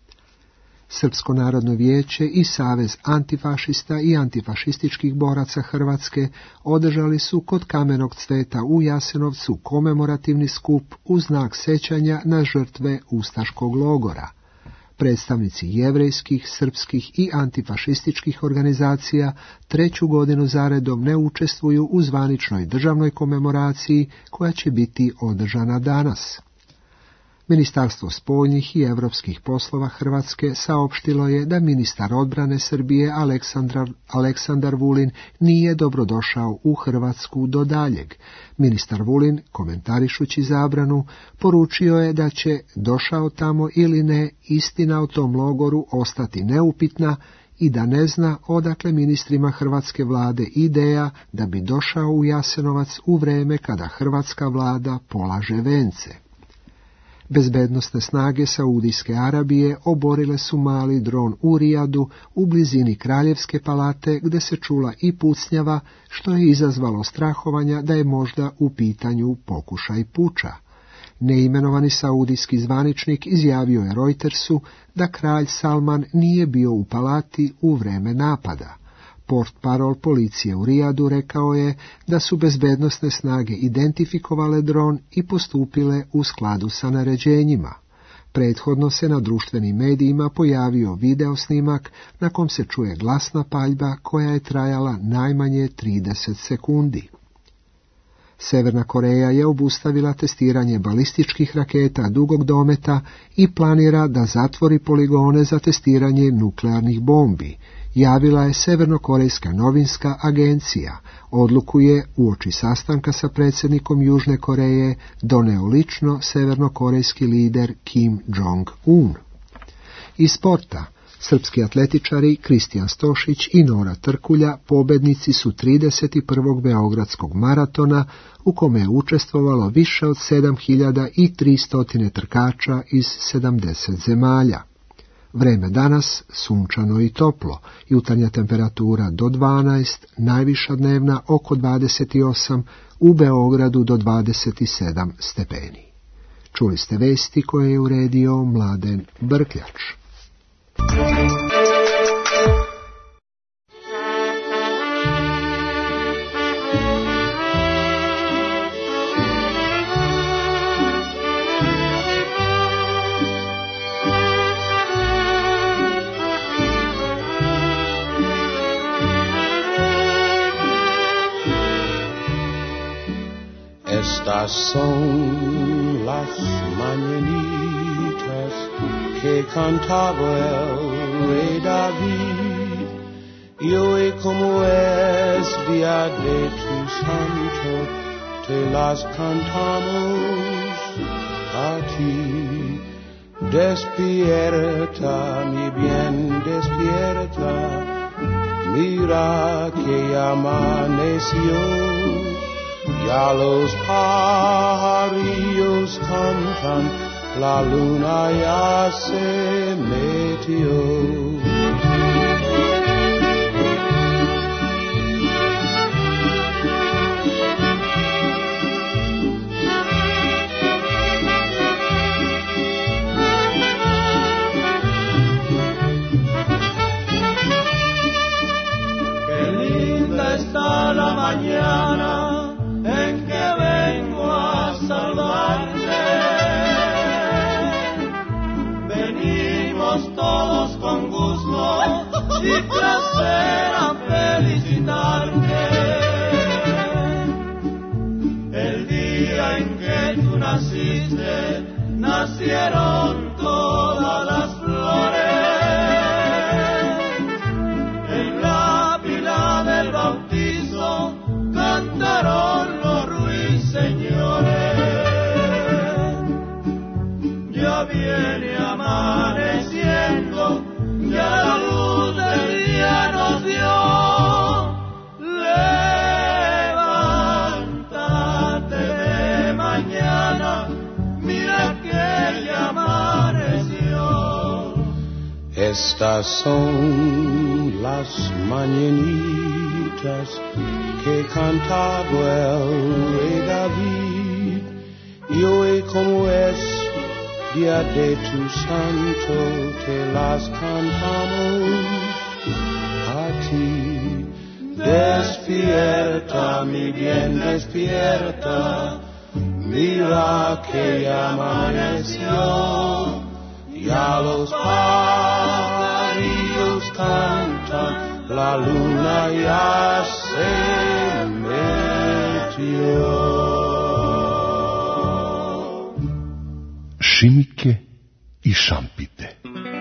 Srpsko narodno vijeće i Savez antifašista i antifašističkih boraca Hrvatske održali su kod Kamenog cveta u Jasenovcu komemorativni skup u znak sećanja na žrtve ustaškog logora. Predstavnici jevrejskih, srpskih i antifašističkih organizacija treću godinu zaredom ne učestvuju u zvaničnoj državnoj komemoraciji koja će biti održana danas. Ministarstvo spoljnih i europskih poslova Hrvatske saopštilo je da ministar odbrane Srbije Aleksandar Vulin nije dobrodošao u Hrvatsku do daljeg. Ministar Vulin, komentarišući zabranu, poručio je da će, došao tamo ili ne, istina o tom logoru ostati neupitna i da ne zna odakle ministrima hrvatske vlade ideja da bi došao u Jasenovac u vreme kada hrvatska vlada polaže vence. Bezbednosne snage Saudijske Arabije oborile su mali dron u Rijadu u blizini Kraljevske palate gdje se čula i pucnjava, što je izazvalo strahovanja da je možda u pitanju pokušaj puča. Neimenovani saudijski zvaničnik izjavio je Reutersu da kralj Salman nije bio u palati u vreme napada. Portparol policije u Rijadu rekao je da su bezbednosne snage identifikovale dron i postupile u skladu sa naređenjima. Prethodno se na društvenim medijima pojavio video snimak na kom se čuje glasna paljba koja je trajala najmanje 30 sekundi. Severna Koreja je obustavila testiranje balističkih raketa dugog dometa i planira da zatvori poligone za testiranje nuklearnih bombi, javila je Severnokorejska novinska agencija. Odluku je uoči sastanka sa predsjednikom Južne Koreje doneo lično severnokorejski lider Kim Jong-un. Iz sporta, srpski atletičari Kristijan Stošić i Nora Trkulja pobednici su 31. Beogradskog maratona u kome je učestvovalo više od 7300 trkača iz 70 zemalja. Vreme danas sunčano i toplo, jutarnja temperatura do 12, najviša dnevna oko 28, u Beogradu do 27 stepeni. Čuli ste vesti koje je uredio Mladen Brkljač. Estas son las mañanitas que cantaba el rey David, y hoy como es día de tu santo, te las cantamos a ti. Despierta, mi bien, despierta, mira que amaneció. Ya los pajarillos cantan, la luna ya se metió. Qué linda está la mañana en que vengo a saludarte. Venimos todos con gusto y placer a felicitarte. El día en que tú naciste, nacieron todas las flores. En la pila del bautizo cantaron los ruiseñores. Ya viene amaneciendo, ya la luz del día nos dio. Levántate de mañana, mira que ya amaneció. Estas son las mañanitas que cantaba el rey David, y hoy como es día de tu santo, te las cantamos a ti. Despierta, mi bien, despierta, mira que ya amaneció. Ya los pajarillos cantan, la luna ya se metió. Šimike i šampite.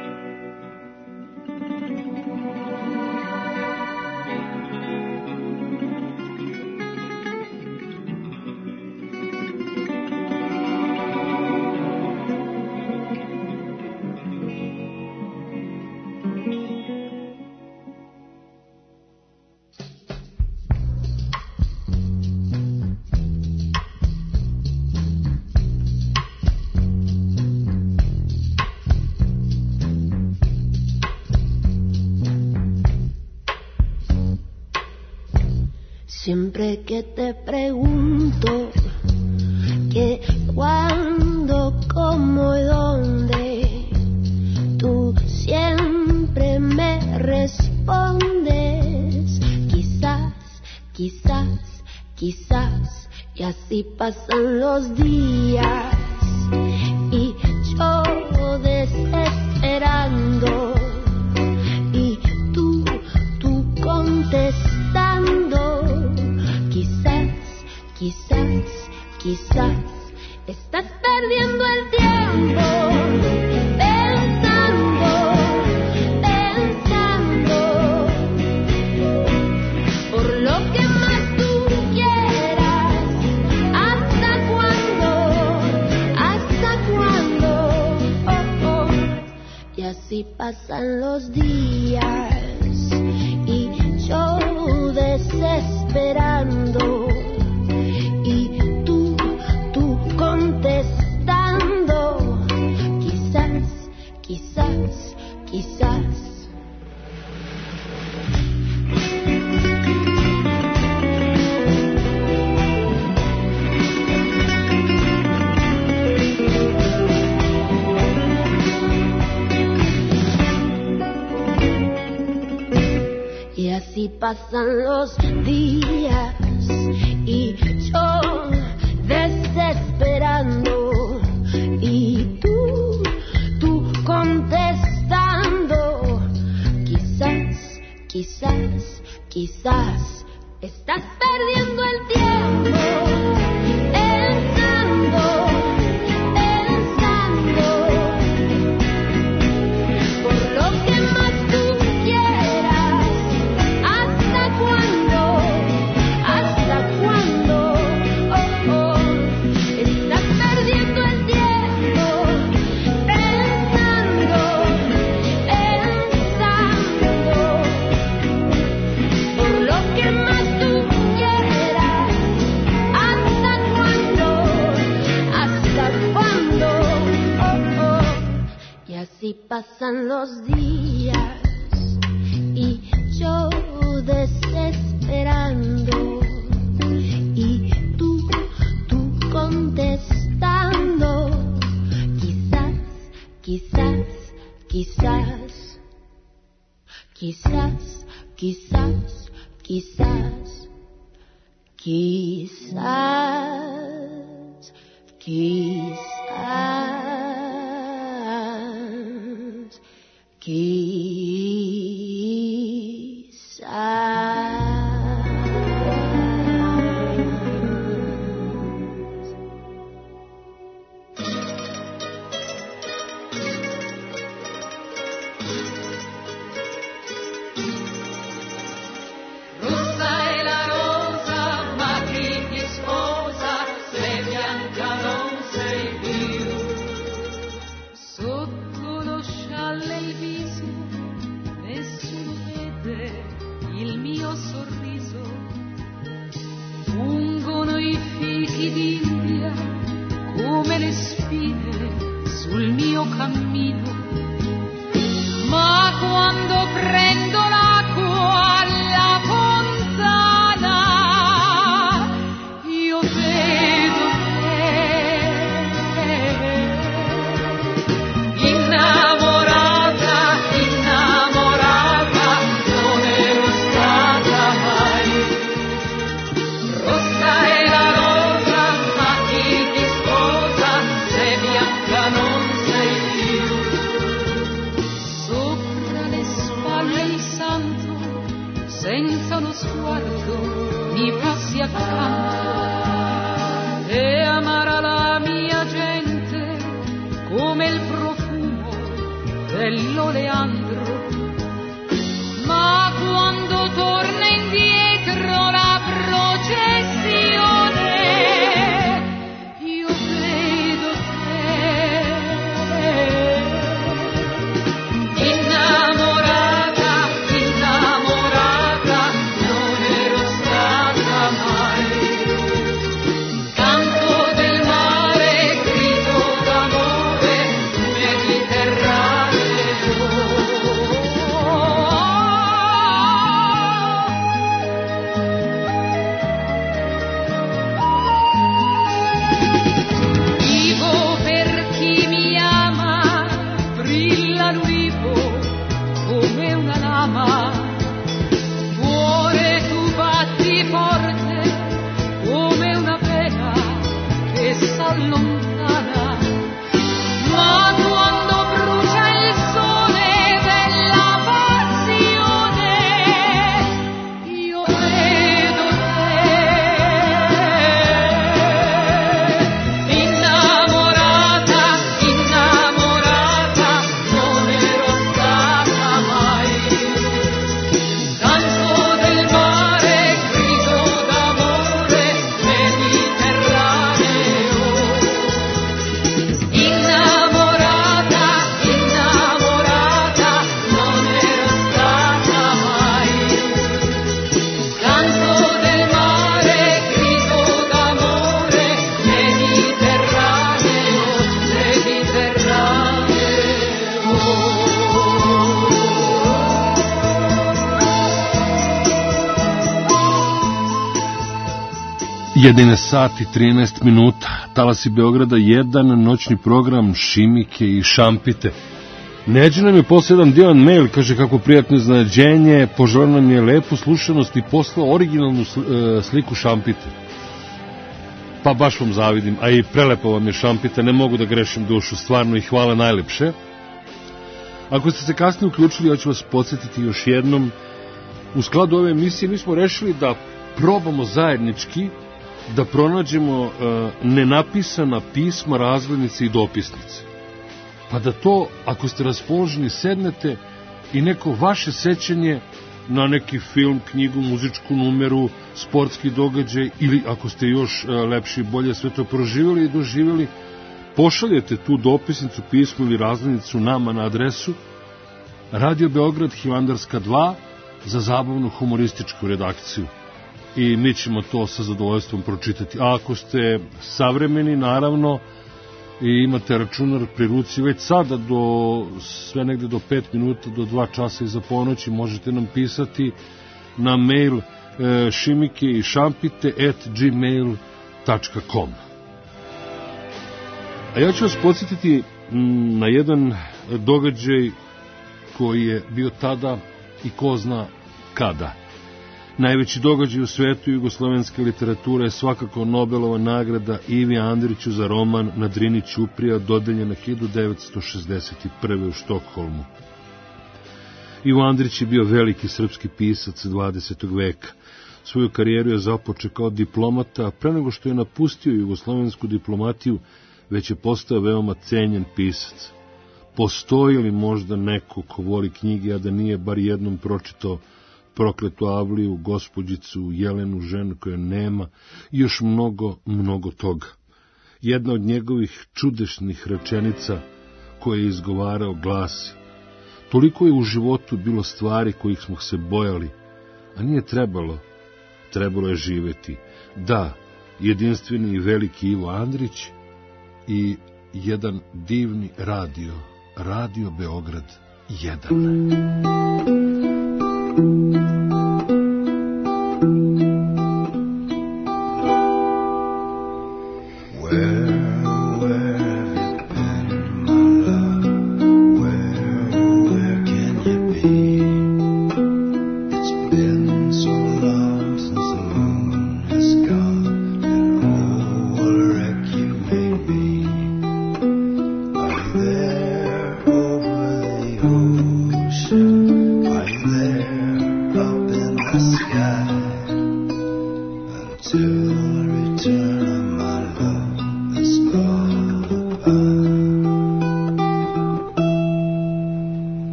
Siempre que te pregunto qué, cuándo, cómo y dónde, tú siempre me respondes quizás, quizás, quizás, y así pasan los días y yo quizás estás perdiendo el tiempo pensando por lo que más tú quieras. ¿Hasta cuándo? Y así pasan los días y yo desesperando y tú contestando, quizás. Y así pasan los días y yo desesperando y tú contestando, quizás estás perdiendo el tiempo pensando por lo que más tú quieras. ¿Hasta cuándo? Estás perdiendo el tiempo pensando por lo que más tú quieras. ¿Hasta cuándo? Y así pasan los días y yo desesperando y tú contestando, Mediterráneo. 11 sati 13 minuta, talasi Beograda 1, noćni program Šimike i Šampite. Neđe nam je posle jedan divan mail, kaže kako prijatno iznenađenje, poželao nam je lepu slušanost i poslao originalnu sliku Šampite. Pa baš vam zavidim, a i prelepo vam je Šampita, ne mogu da grešim dušu, stvarno i hvala najlepše. Ako ste se kasnije uključili, ja ću vas podsjetiti još jednom, u skladu ove emisije mi smo rešili da probamo zajednički da pronađemo nenapisana pisma, razglednice i dopisnice. Pa da to, ako ste raspoloženi, sednete i neko vaše sećanje na neki film, knjigu, muzičku numeru, sportski događaj ili ako ste još lepši i bolje sve to proživjeli i doživjeli, pošaljete tu dopisnicu, pismo ili razglednicu nama na adresu Radio Beograd, Hilandarska 2 za zabavnu humorističku redakciju. I mi ćemo to sa zadovoljstvom pročitati. A ako ste savremeni, naravno, i imate računar pri ruci, već sada sve negde do 5 minuta, do 2 časa iza ponoći, možete nam pisati na mail šimike.i-šampite@gmail.com. A ja ću vas podsjetiti na jedan događaj koji je bio tada i ko zna kada. Najveći događaj u svetu jugoslovenske literature je svakako Nobelova nagrada Ivi Andriću za roman Na Drini ćuprija, dodeljena 1961. u Štokholmu. Ivo Andrić je bio veliki srpski pisac 20. veka. Svoju karijeru je započeo kao diplomata, a pre nego što je napustio jugoslovensku diplomatiju, već je postao veoma cenjen pisac. Postoji li možda neko ko voli knjige, a da nije bar jednom pročitao Prokletu Avliju, Gospođicu, Jelenu, ženu koja nema i još mnogo, mnogo toga. Jedna od njegovih čudesnih rečenica koje je izgovarao glasi: toliko je u životu bilo stvari kojih smo se bojali, a nije trebalo je živeti. Da, jedinstveni i veliki Ivo Andrić i jedan divni Radio Beograd 1.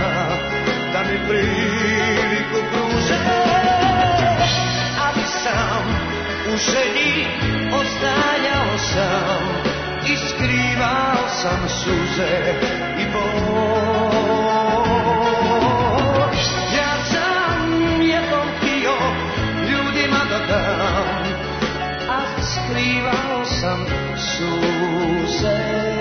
Priliku pruže, ali sam u želji ostajao sam i skrivao sam suze i bol. Ja sam jednom htio ljudima da dam, a skrivao sam suze.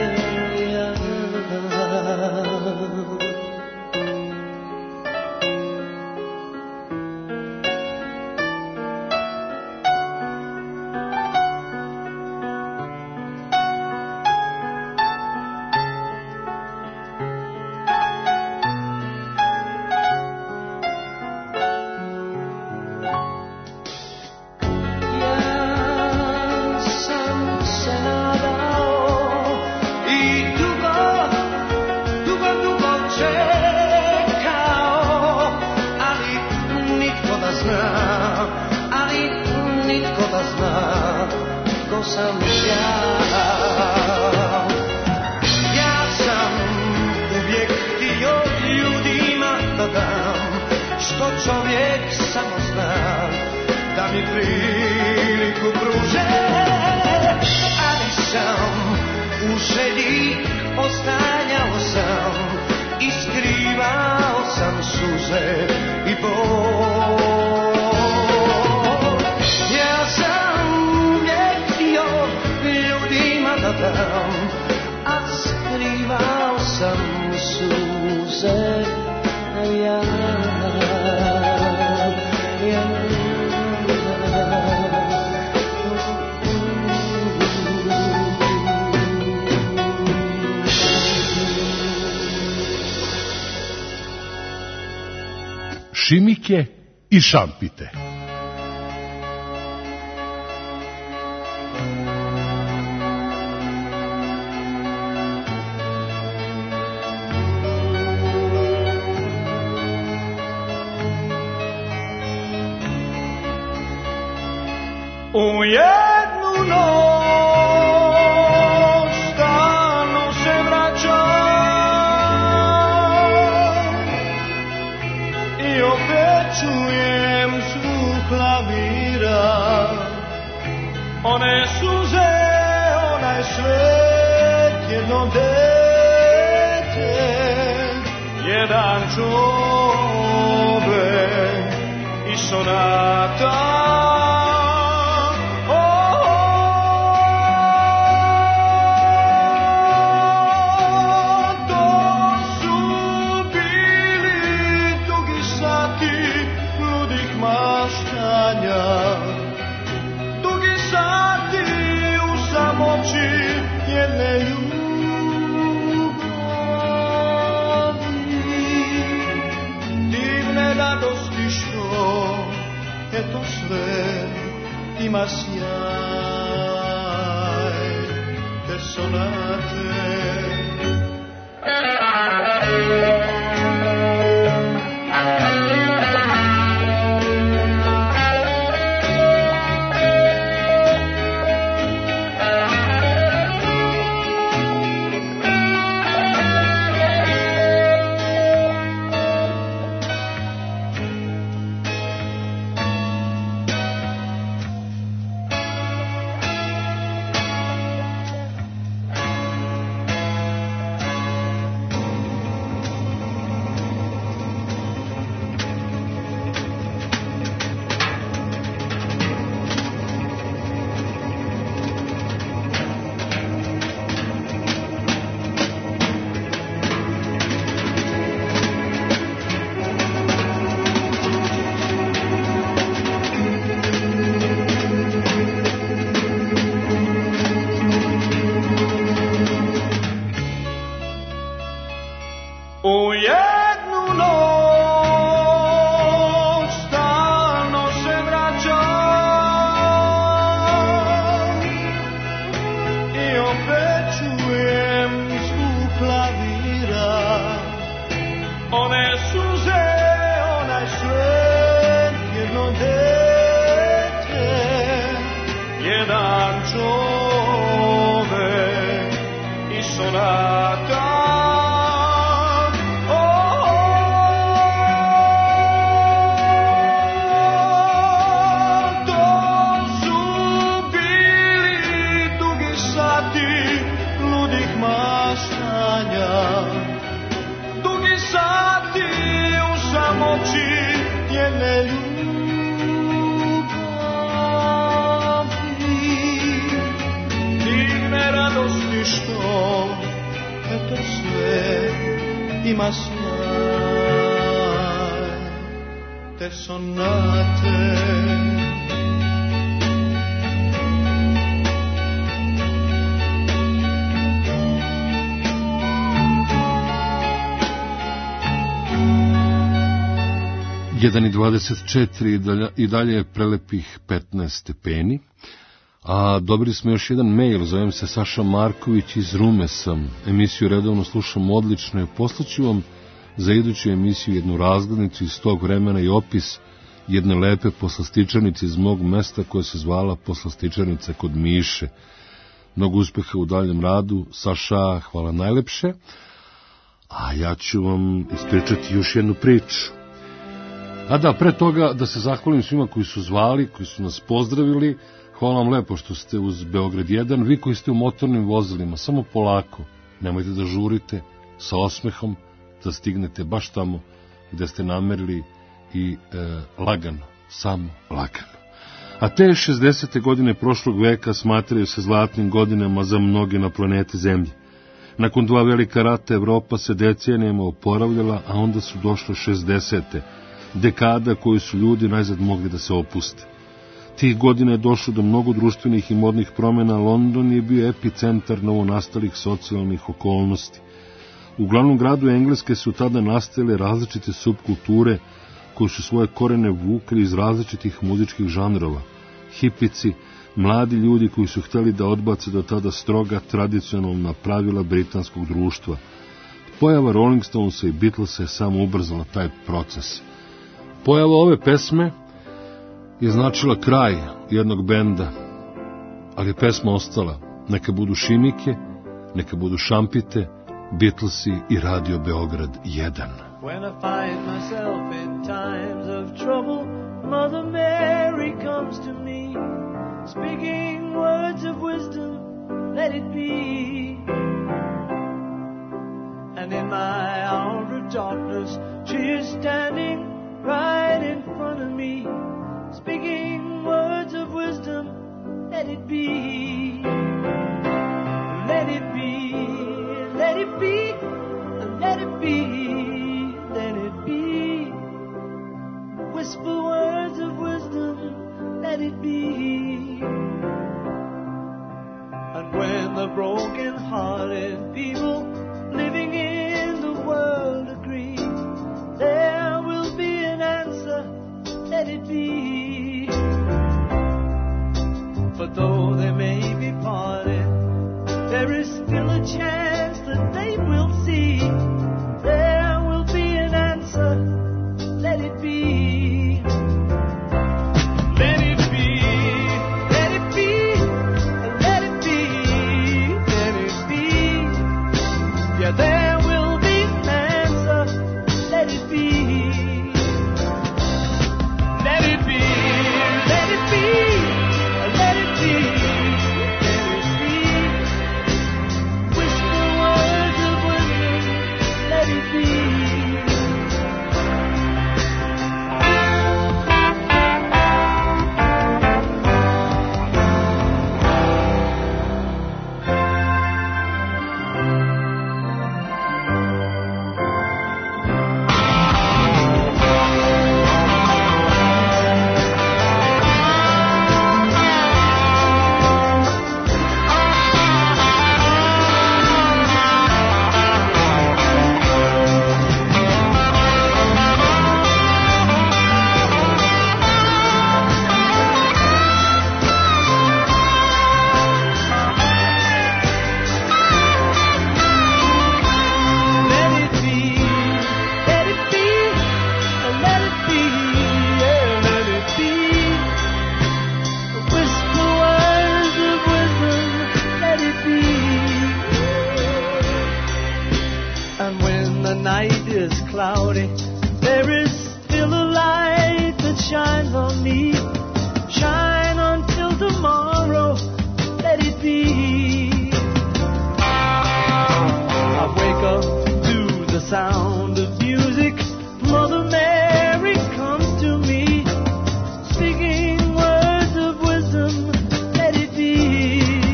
Šimike i šampite. U jednu noć stalno se vraćam i opet čujem zvuk klavira, one suze, onaj svet, jedno dete, jedan čovek i sonata. Dugi sati u samoći jedne ljubavi, divne radosti što eto sve ima sjaj te sonate. U jednu noć stalno se vraćam i opet čujem zvuk klavira, one suze, onaj svet, jedno dete, jedan čovek i sonata. To su ma te sonate. Jedan i 24 i dalje je prelepih 15 stepeni. A dobili smo još jedan mail, zovem se Saša Marković iz Rume sam. Emisiju redovno slušam odlično i poslaću vam za iduću emisiju jednu razglednicu iz tog vremena i opis jedne lepe poslastičarnice iz mog mesta koja se zvala Poslastičarnica kod Miše. Mnogo uspeha u daljem radu. Saša, hvala najlepše. A ja ću vam ispričati još jednu priču. A da, pre toga da se zahvalim svima koji su zvali, koji su nas pozdravili. Hvala vam lepo što ste uz Beograd 1. Vi koji ste u motornim vozilima, samo polako, nemojte da žurite, sa osmehom, da stignete baš tamo gde ste namerili i lagano, samo lagano. A te 60. godine prošlog veka smatraju se zlatnim godinama za mnoge na planete Zemlje. Nakon 2 velika rata Evropa se decenijama oporavljala, a onda su došle 60. dekada koju su ljudi najzad mogli da se opuste. Tih godina je došlo do mnogo društvenih i modnih promjena. London je bio epicentar novonastalih socijalnih okolnosti. U glavnom gradu Engleske su tada nastajale različite subkulture koji su svoje korene vukli iz različitih muzičkih žanrova. Hipici, mladi ljudi koji su htjeli da odbace do tada stroga tradicionalna pravila britanskog društva. Pojava Rolling Stonesa i Beatlesa je samo ubrzala taj proces. Pojava ove pesme je značila kraj jednog benda, ali je pesma ostala. Neka budu šimike, neka budu šampite, Beatlesi i Radio Beograd 1. When I find myself in times of trouble, Mother Mary comes to me, speaking words of wisdom, let it be. And in my hour of darkness, she is standing right in front of me, speaking words of wisdom, let it be. Let it be, let it be, let it be, let it be. Whisper words of wisdom, let it be. And when the broken-hearted people living in the world agree, there will be an answer, let it be. But though they may be parted, there is still a chance that they will see. There will be an answer, let it be. Let it be, let it be, let it be, let it be. Yeah, there will be an answer, let it be. Let it be, let it be, let it be, let it be. Whisper words of wisdom, let it be.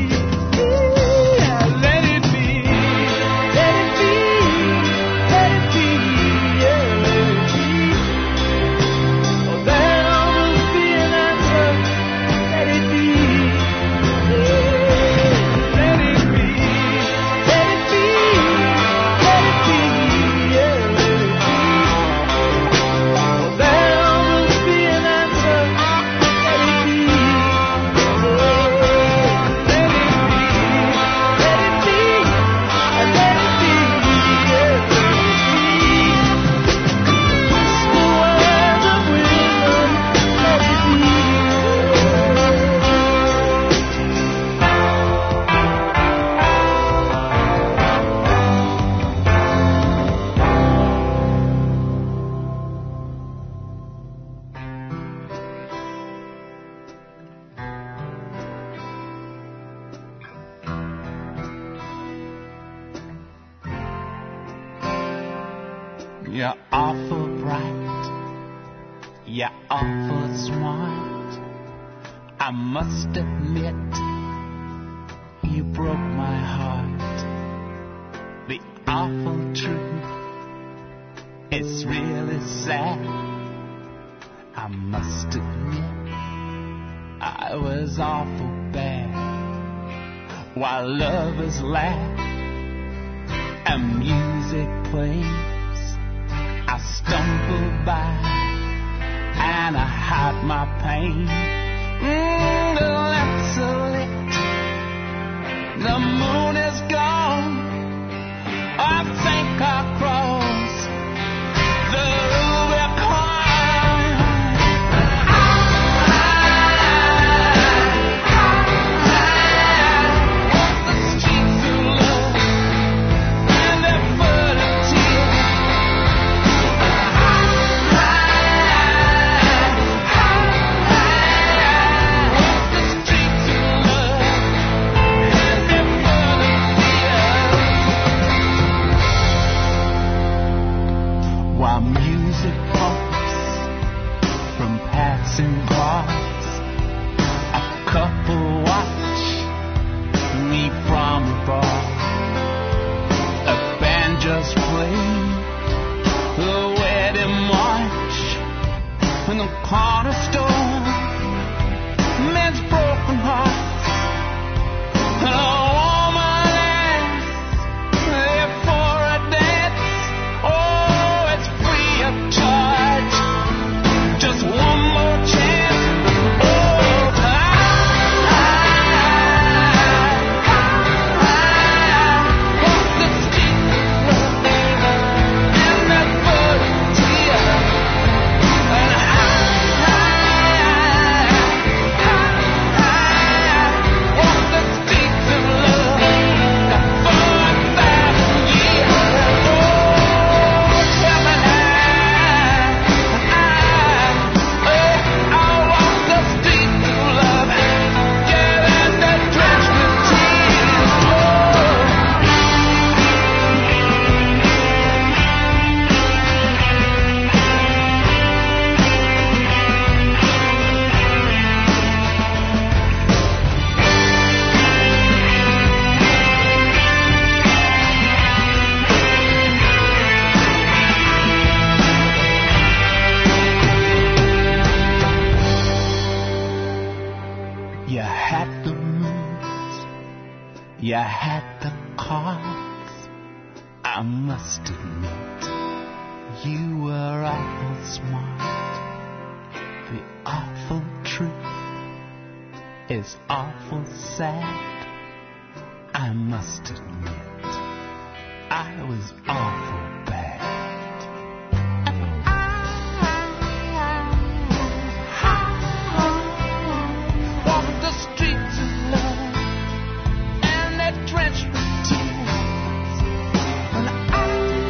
Let it be, You're awful bright, you're awful smart. I must admit, you broke my heart. The awful truth, it's really sad. I must admit, I was awful bad. While lovers laugh and music plays, I stumble by and I hide my pain. The lamps are lit, the moon is gone. I think I'll cross the Rubicon. You had the cards, I must admit, you were awful smart. The awful truth is awful sad. I must admit, I was awful bad. Walk the streets of love and that drenched with tears. And I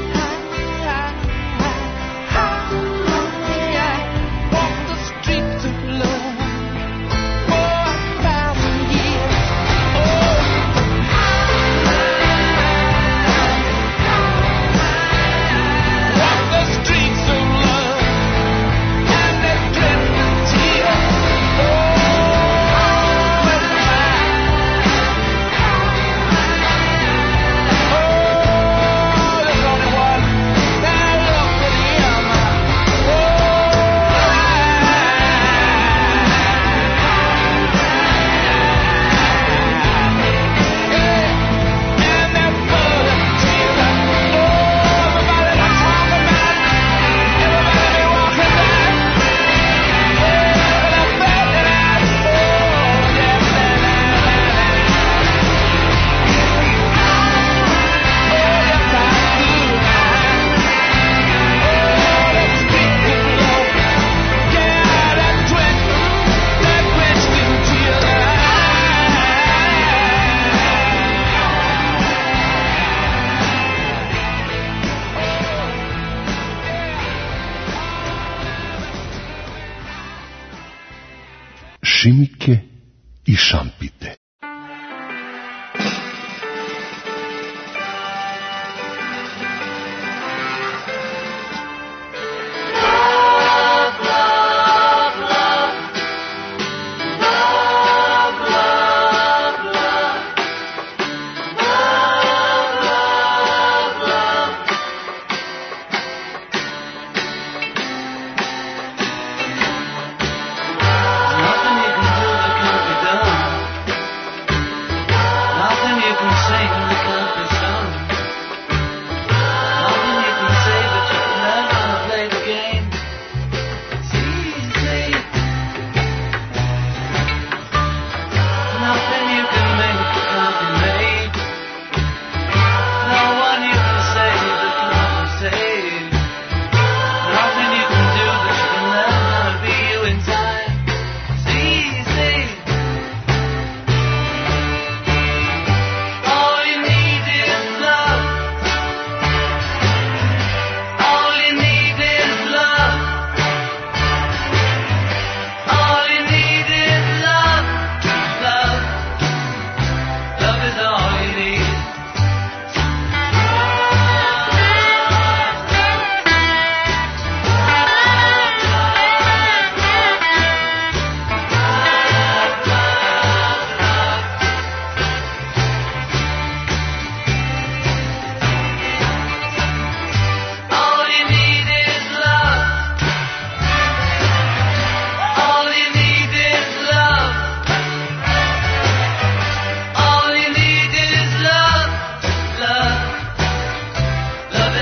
walk the streets of love for 1,000 years. Walk the streets of love and that drenched with tears. Šimike i šampite.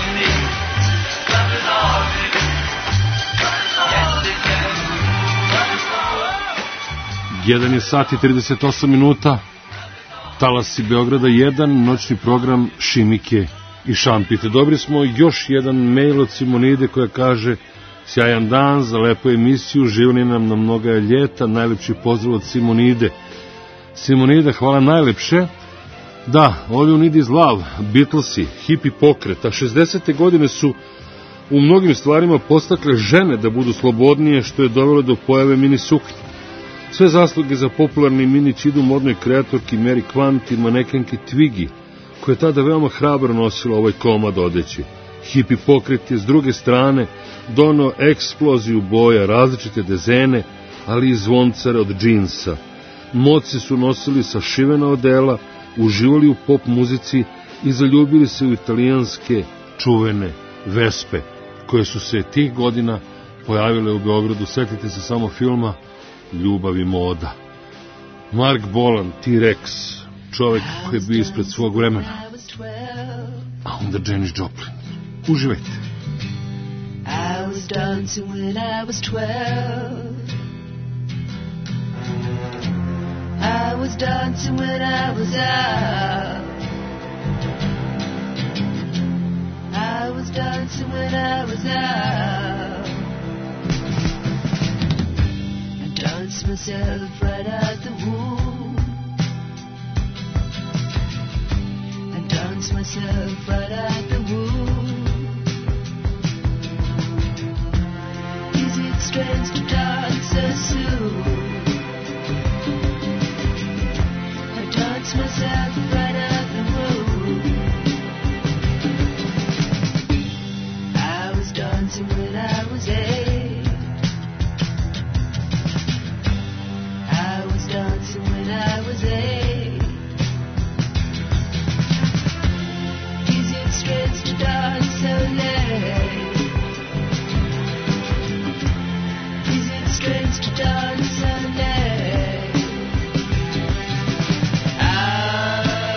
Jedan je sat i 38 minuta, talasi Beograda 1, noćni program Šimike i Šampite. Dobri smo još jedan mail od Simonide koja kaže: sjajan dan za lepu emisiju, živni nam na mnoga ljeta, najlepši pozdrav od Simonide. Simonide, hvala najlepše. Da, All You Need Is Love, Beatlesi, hippie pokret, a 60. godine su u mnogim stvarima postakle žene da budu slobodnije, što je dovelo do pojave mini suknje. Sve zasluge za popularni mini čidu modnoj kreatorki Mary Quant i manekenki Twiggy, koja je tada veoma hrabro nosila ovaj komad odeće. Hippie pokret je s druge strane donao eksploziju boja, različite dezene, ali i zvoncare od džinsa. Moci su nosili sašivena odela, uživali u pop muzici i zaljubili se u italijanske čuvene Vespe, koje su se tih godina pojavile u Beogradu. Setite se samo filma Ljubav i moda. Mark Bolan, T-Rex, čovjek koji je bio ispred svog vremena. A onda Janis Joplin. Uživajte. I was dancing when I was 12. I was dancing when I was out. I was dancing when I was out. I danced myself right out the womb. I danced myself right out the womb. Is it strange to dance so soon? Dance myself right out the room. I was dancing when I was 8. I was dancing when I was 8. Is it strange to dance so late? Is it strange to dance so late? I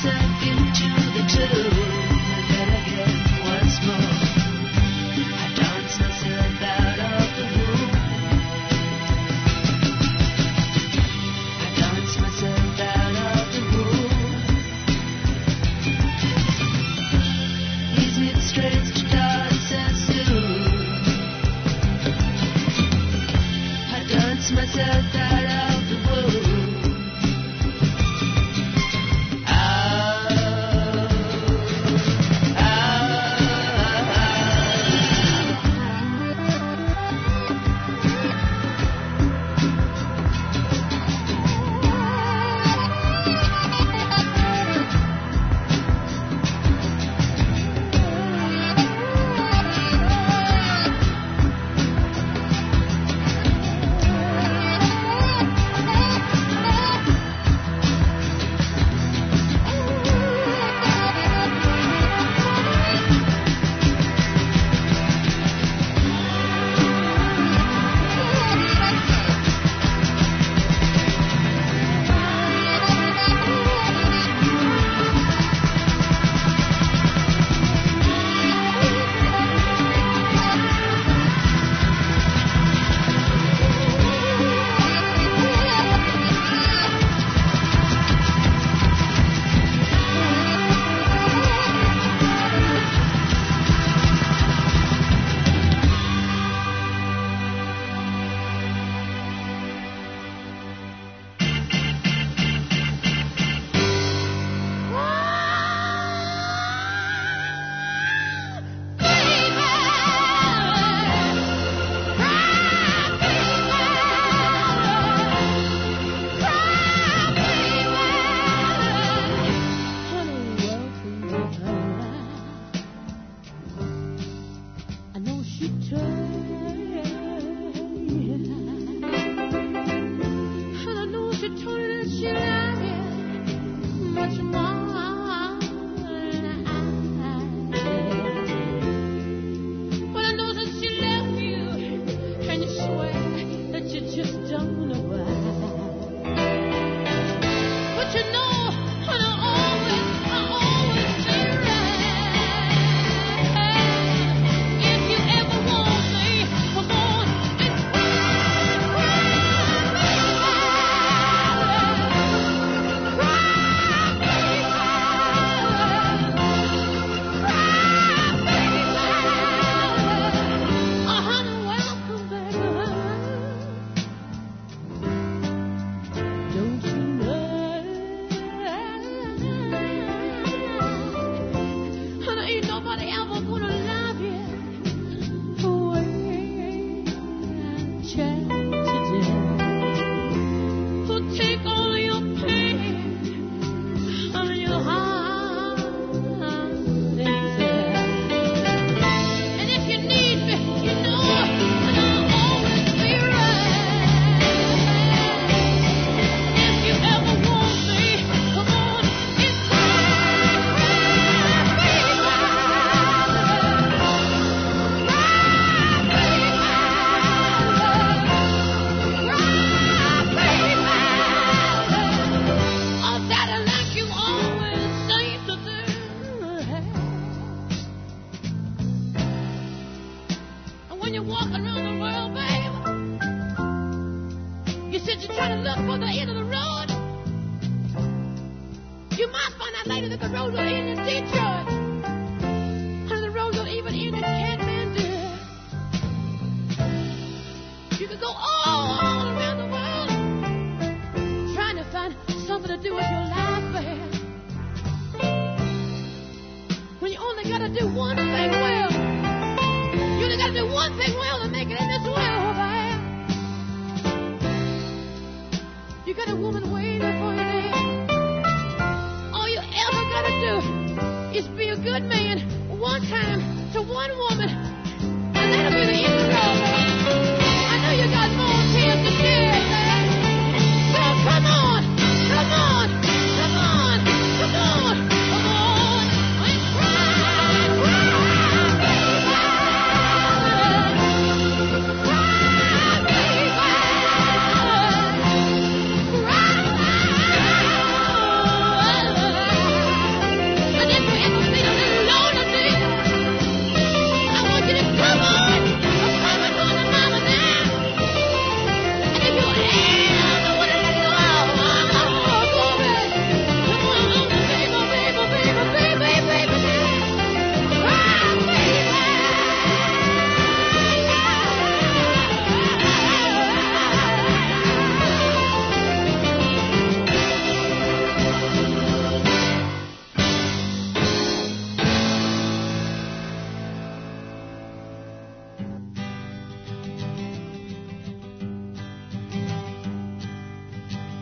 myself into the tube, and then again once more. I dance myself out of the room. I dance myself out of the room. Is it strange to dance as soon? I dance myself out of the room.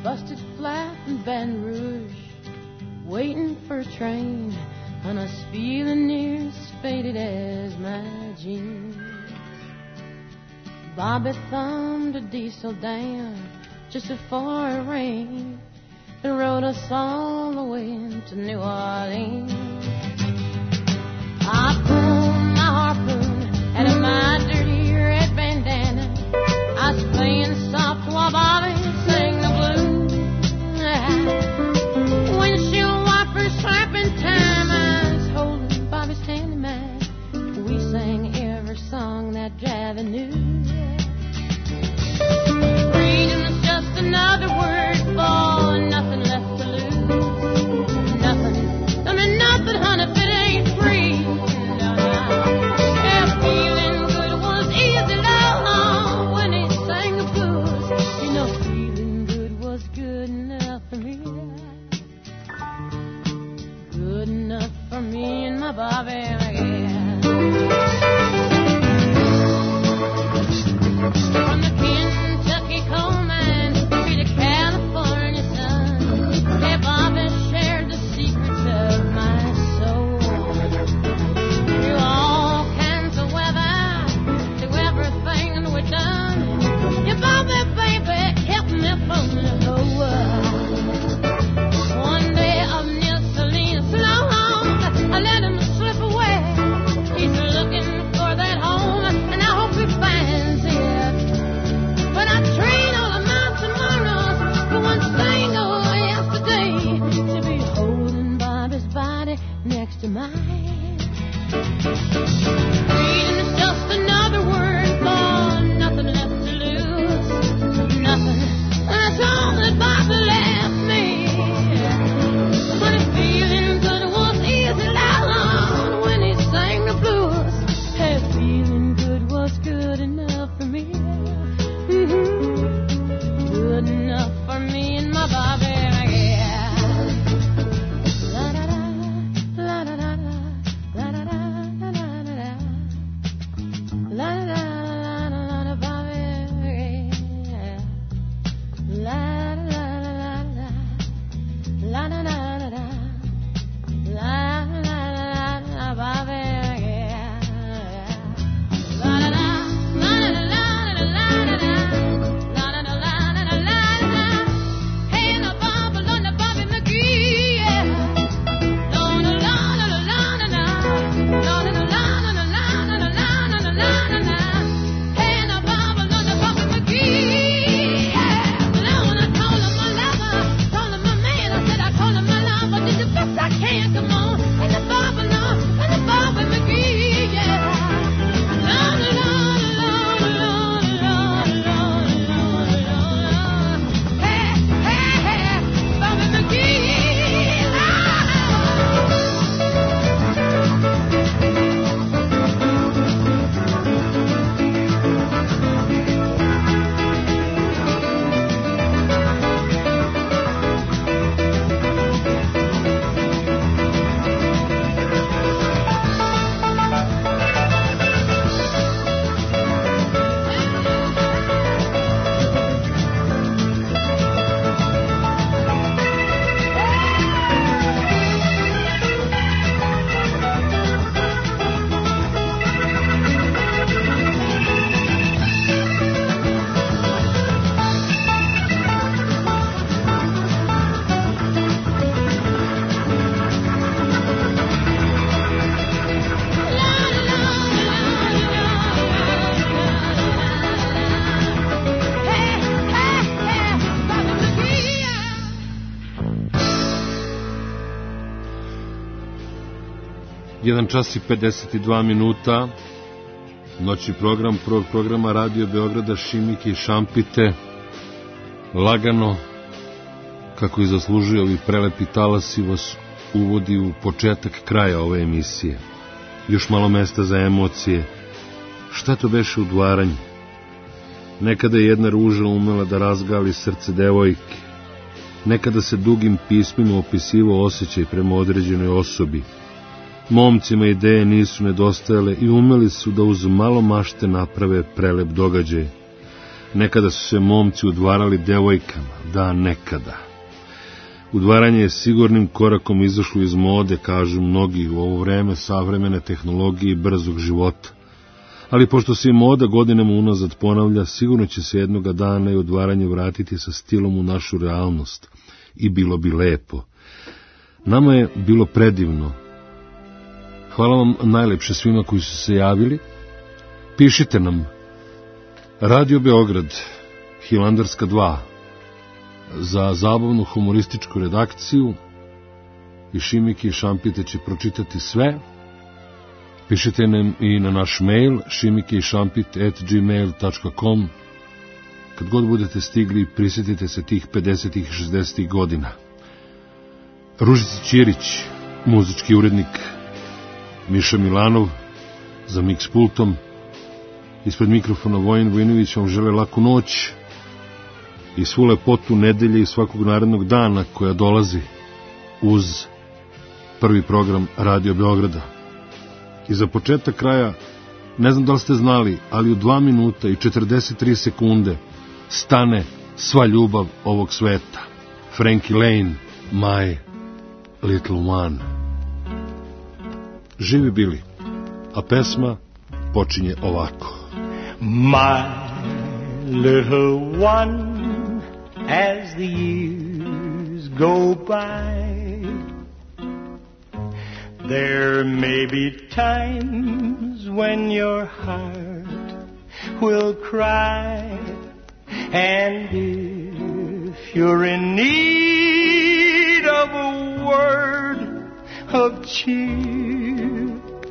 busted flat in Baton Rouge, waiting for a train, and I was feeling near as faded as my jeans. Bobby thumbed a diesel down just before it rained and rode us all the way to New Orleans. I pulled my harpoon out of my dirty red bandana. I was playing soft while Bobby sang the blues. Windshield wipers slapping time, I was holding Bobby's hand in mine. We sang every song that Javi knew. Freedom is just another word for nothing left to lose. Nothing, I mean nothing, honey, if it ain't free. No, no. Yeah, feeling good was easy, long when he sang the blues. You know, feeling good was good enough for me. Good enough for me and my Bobby, yeah. From the Kentucky coal mine to the California sun, yeah, Bobby shared the secrets of my soul. Through all kinds of weather, through everything we've done, yeah, Bobby, baby, kept me from the whole world. One day of near Salinas long, I let him slip away. He's looking for that home, and I hope he finds it. But I train all of my tomorrows for one single yesterday to be holding Bobby's body next to mine. Freedom is just another word for nothing left to lose. Nothing, that's all that Bobby left me. But feeling good was easy loud when he sang the blues. Hey, feeling good was good enough for me. Good enough for me and my Bobby, yeah. La da da, la da da da, la da da, la da da da, la da da, la da Bobby, yeah. La da da la da, la da da da, la da da Bobby, yeah. La da da, la da da la da da. Jedan čas i 52 minuta, noćni program prvog programa Radio Beograda, Šimike i Šampite, lagano, kako i zaslužuje ovi prelepi talasi, vas uvodi u početak kraja ove emisije. Još malo mesta za emocije. Šta to beše udvaranje? Nekada je jedna ruža umela da razgali srce devojke. Nekada se dugim pismima opisivao osjećaj prema određenoj osobi. Momcima ideje nisu nedostajale i umeli su da uz malo mašte naprave prelep događaj. Nekada su se momci udvarali devojkama, da, nekada. Udvaranje je sigurnim korakom izašlo iz mode, kažu mnogi, u ovo vreme savremene tehnologije i brzog života. Ali pošto se i moda godinama unazad ponavlja, sigurno će se jednoga dana i udvaranje vratiti sa stilom u našu realnost. I bilo bi lepo. Nama je bilo predivno. Hvala vam najlepše svima koji su se javili. Pišite nam. Radio Beograd, Hilandarska 2, za zabavnu humorističku redakciju, i Šimiki i Šampite će pročitati sve. Pišite nam i na naš mail šimikeišampit@gmail.com. Kad god budete stigli, prisjetite se tih 50. i 60. godina. Ružica Ćirić, muzički urednik, Miša Milanov za mix pultom. Ispred mikrofona Vojin Vojinović vam žele laku noć i svu lepotu nedelje i svakog narednog dana koja dolazi uz prvi program Radio Beograda. I za početak kraja, ne znam da li ste znali, ali u 2 minuta i 43 sekunde stane sva ljubav ovog sveta. Frankie Lane, My Little One. Živi bili, a pesma počinje ovako. My little one, as the years go by, there may be times when your heart will cry, and if you're in need of a word of cheer,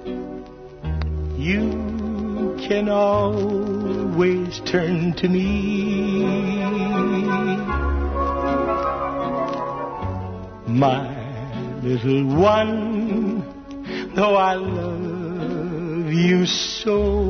you can always turn to me. My little one, though I love you so,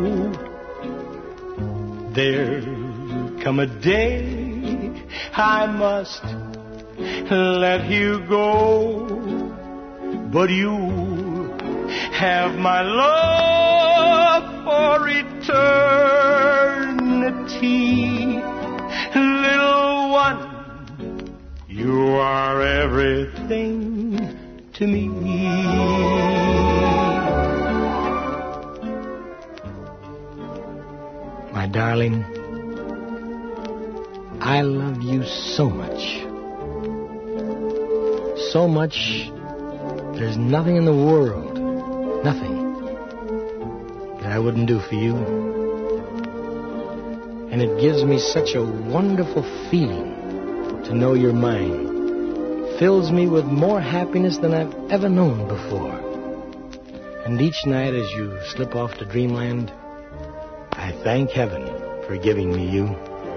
there'll come a day I must let you go, but you have my love for eternity. Little one, you are everything to me. My darling, I love you so much. So much, there's nothing in the world, nothing, that I wouldn't do for you. And it gives me such a wonderful feeling to know you're mine. Fills me with more happiness than I've ever known before. And each night as you slip off to dreamland, I thank heaven for giving me you.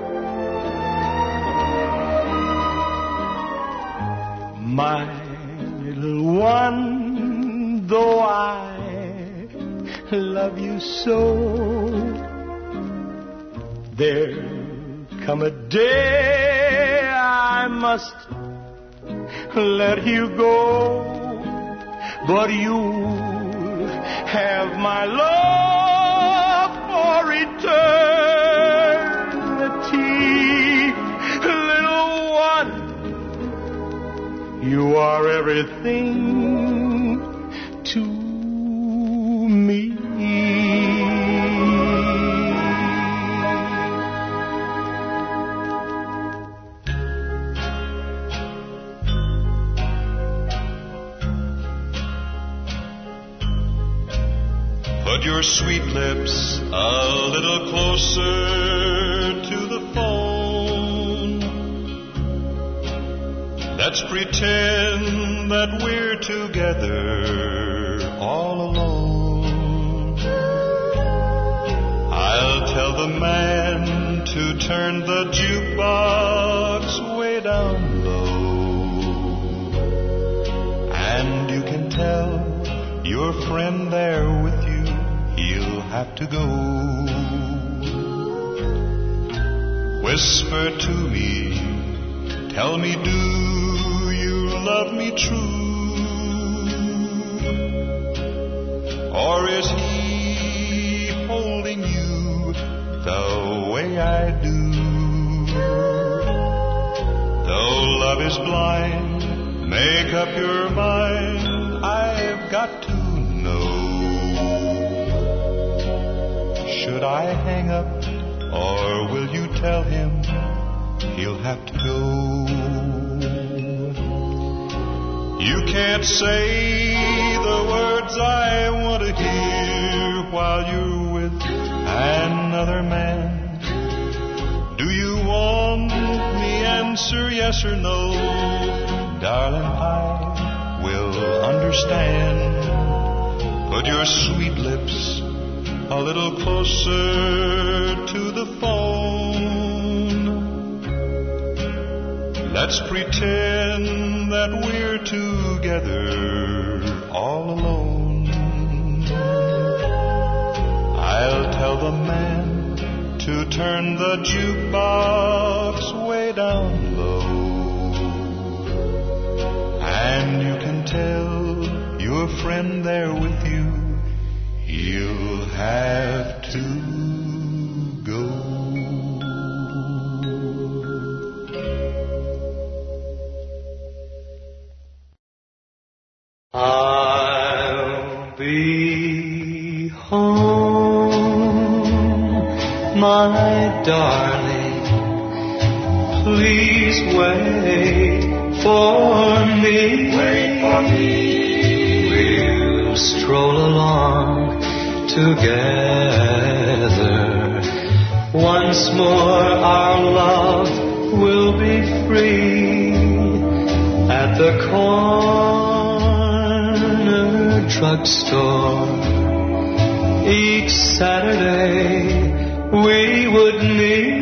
My little one, though I love you so, there'll come a day I must let you go, but you have my love for eternity. Little one, you are everything to me. Put your sweet lips a little closer to the phone. Let's pretend that we're together all alone. I'll tell the man to turn the jukebox way down low, and you can tell your friend there with you he'll have to go. Whisper to me, tell me, do you love me true? Or is he holding you the way I do. Though love is blind, make up your mind, I've got to know. Should I hang up, or will you tell him he'll have to go? You can't say the words I want to hear while you're with another man. Do you want me answer yes or no? Darling, I will understand. Put your sweet lips a little closer to the phone. Let's pretend that we're together all alone. I'll tell the man to turn the jukebox way down low. And you can tell your friend there with you, you'll have to go. I'll be home, my darling. Please wait for me. Wait for me. We'll stroll along together. Once more our love will be free. At the corner drugstore, each Saturday we would meet.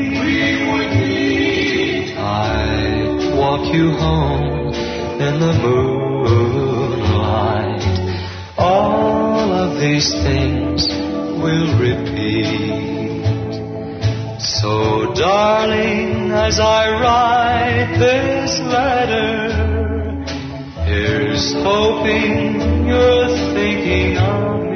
I'd walk you home in the moonlight. All of these things will repeat. So, darling, as I write this letter, here's hoping you're thinking of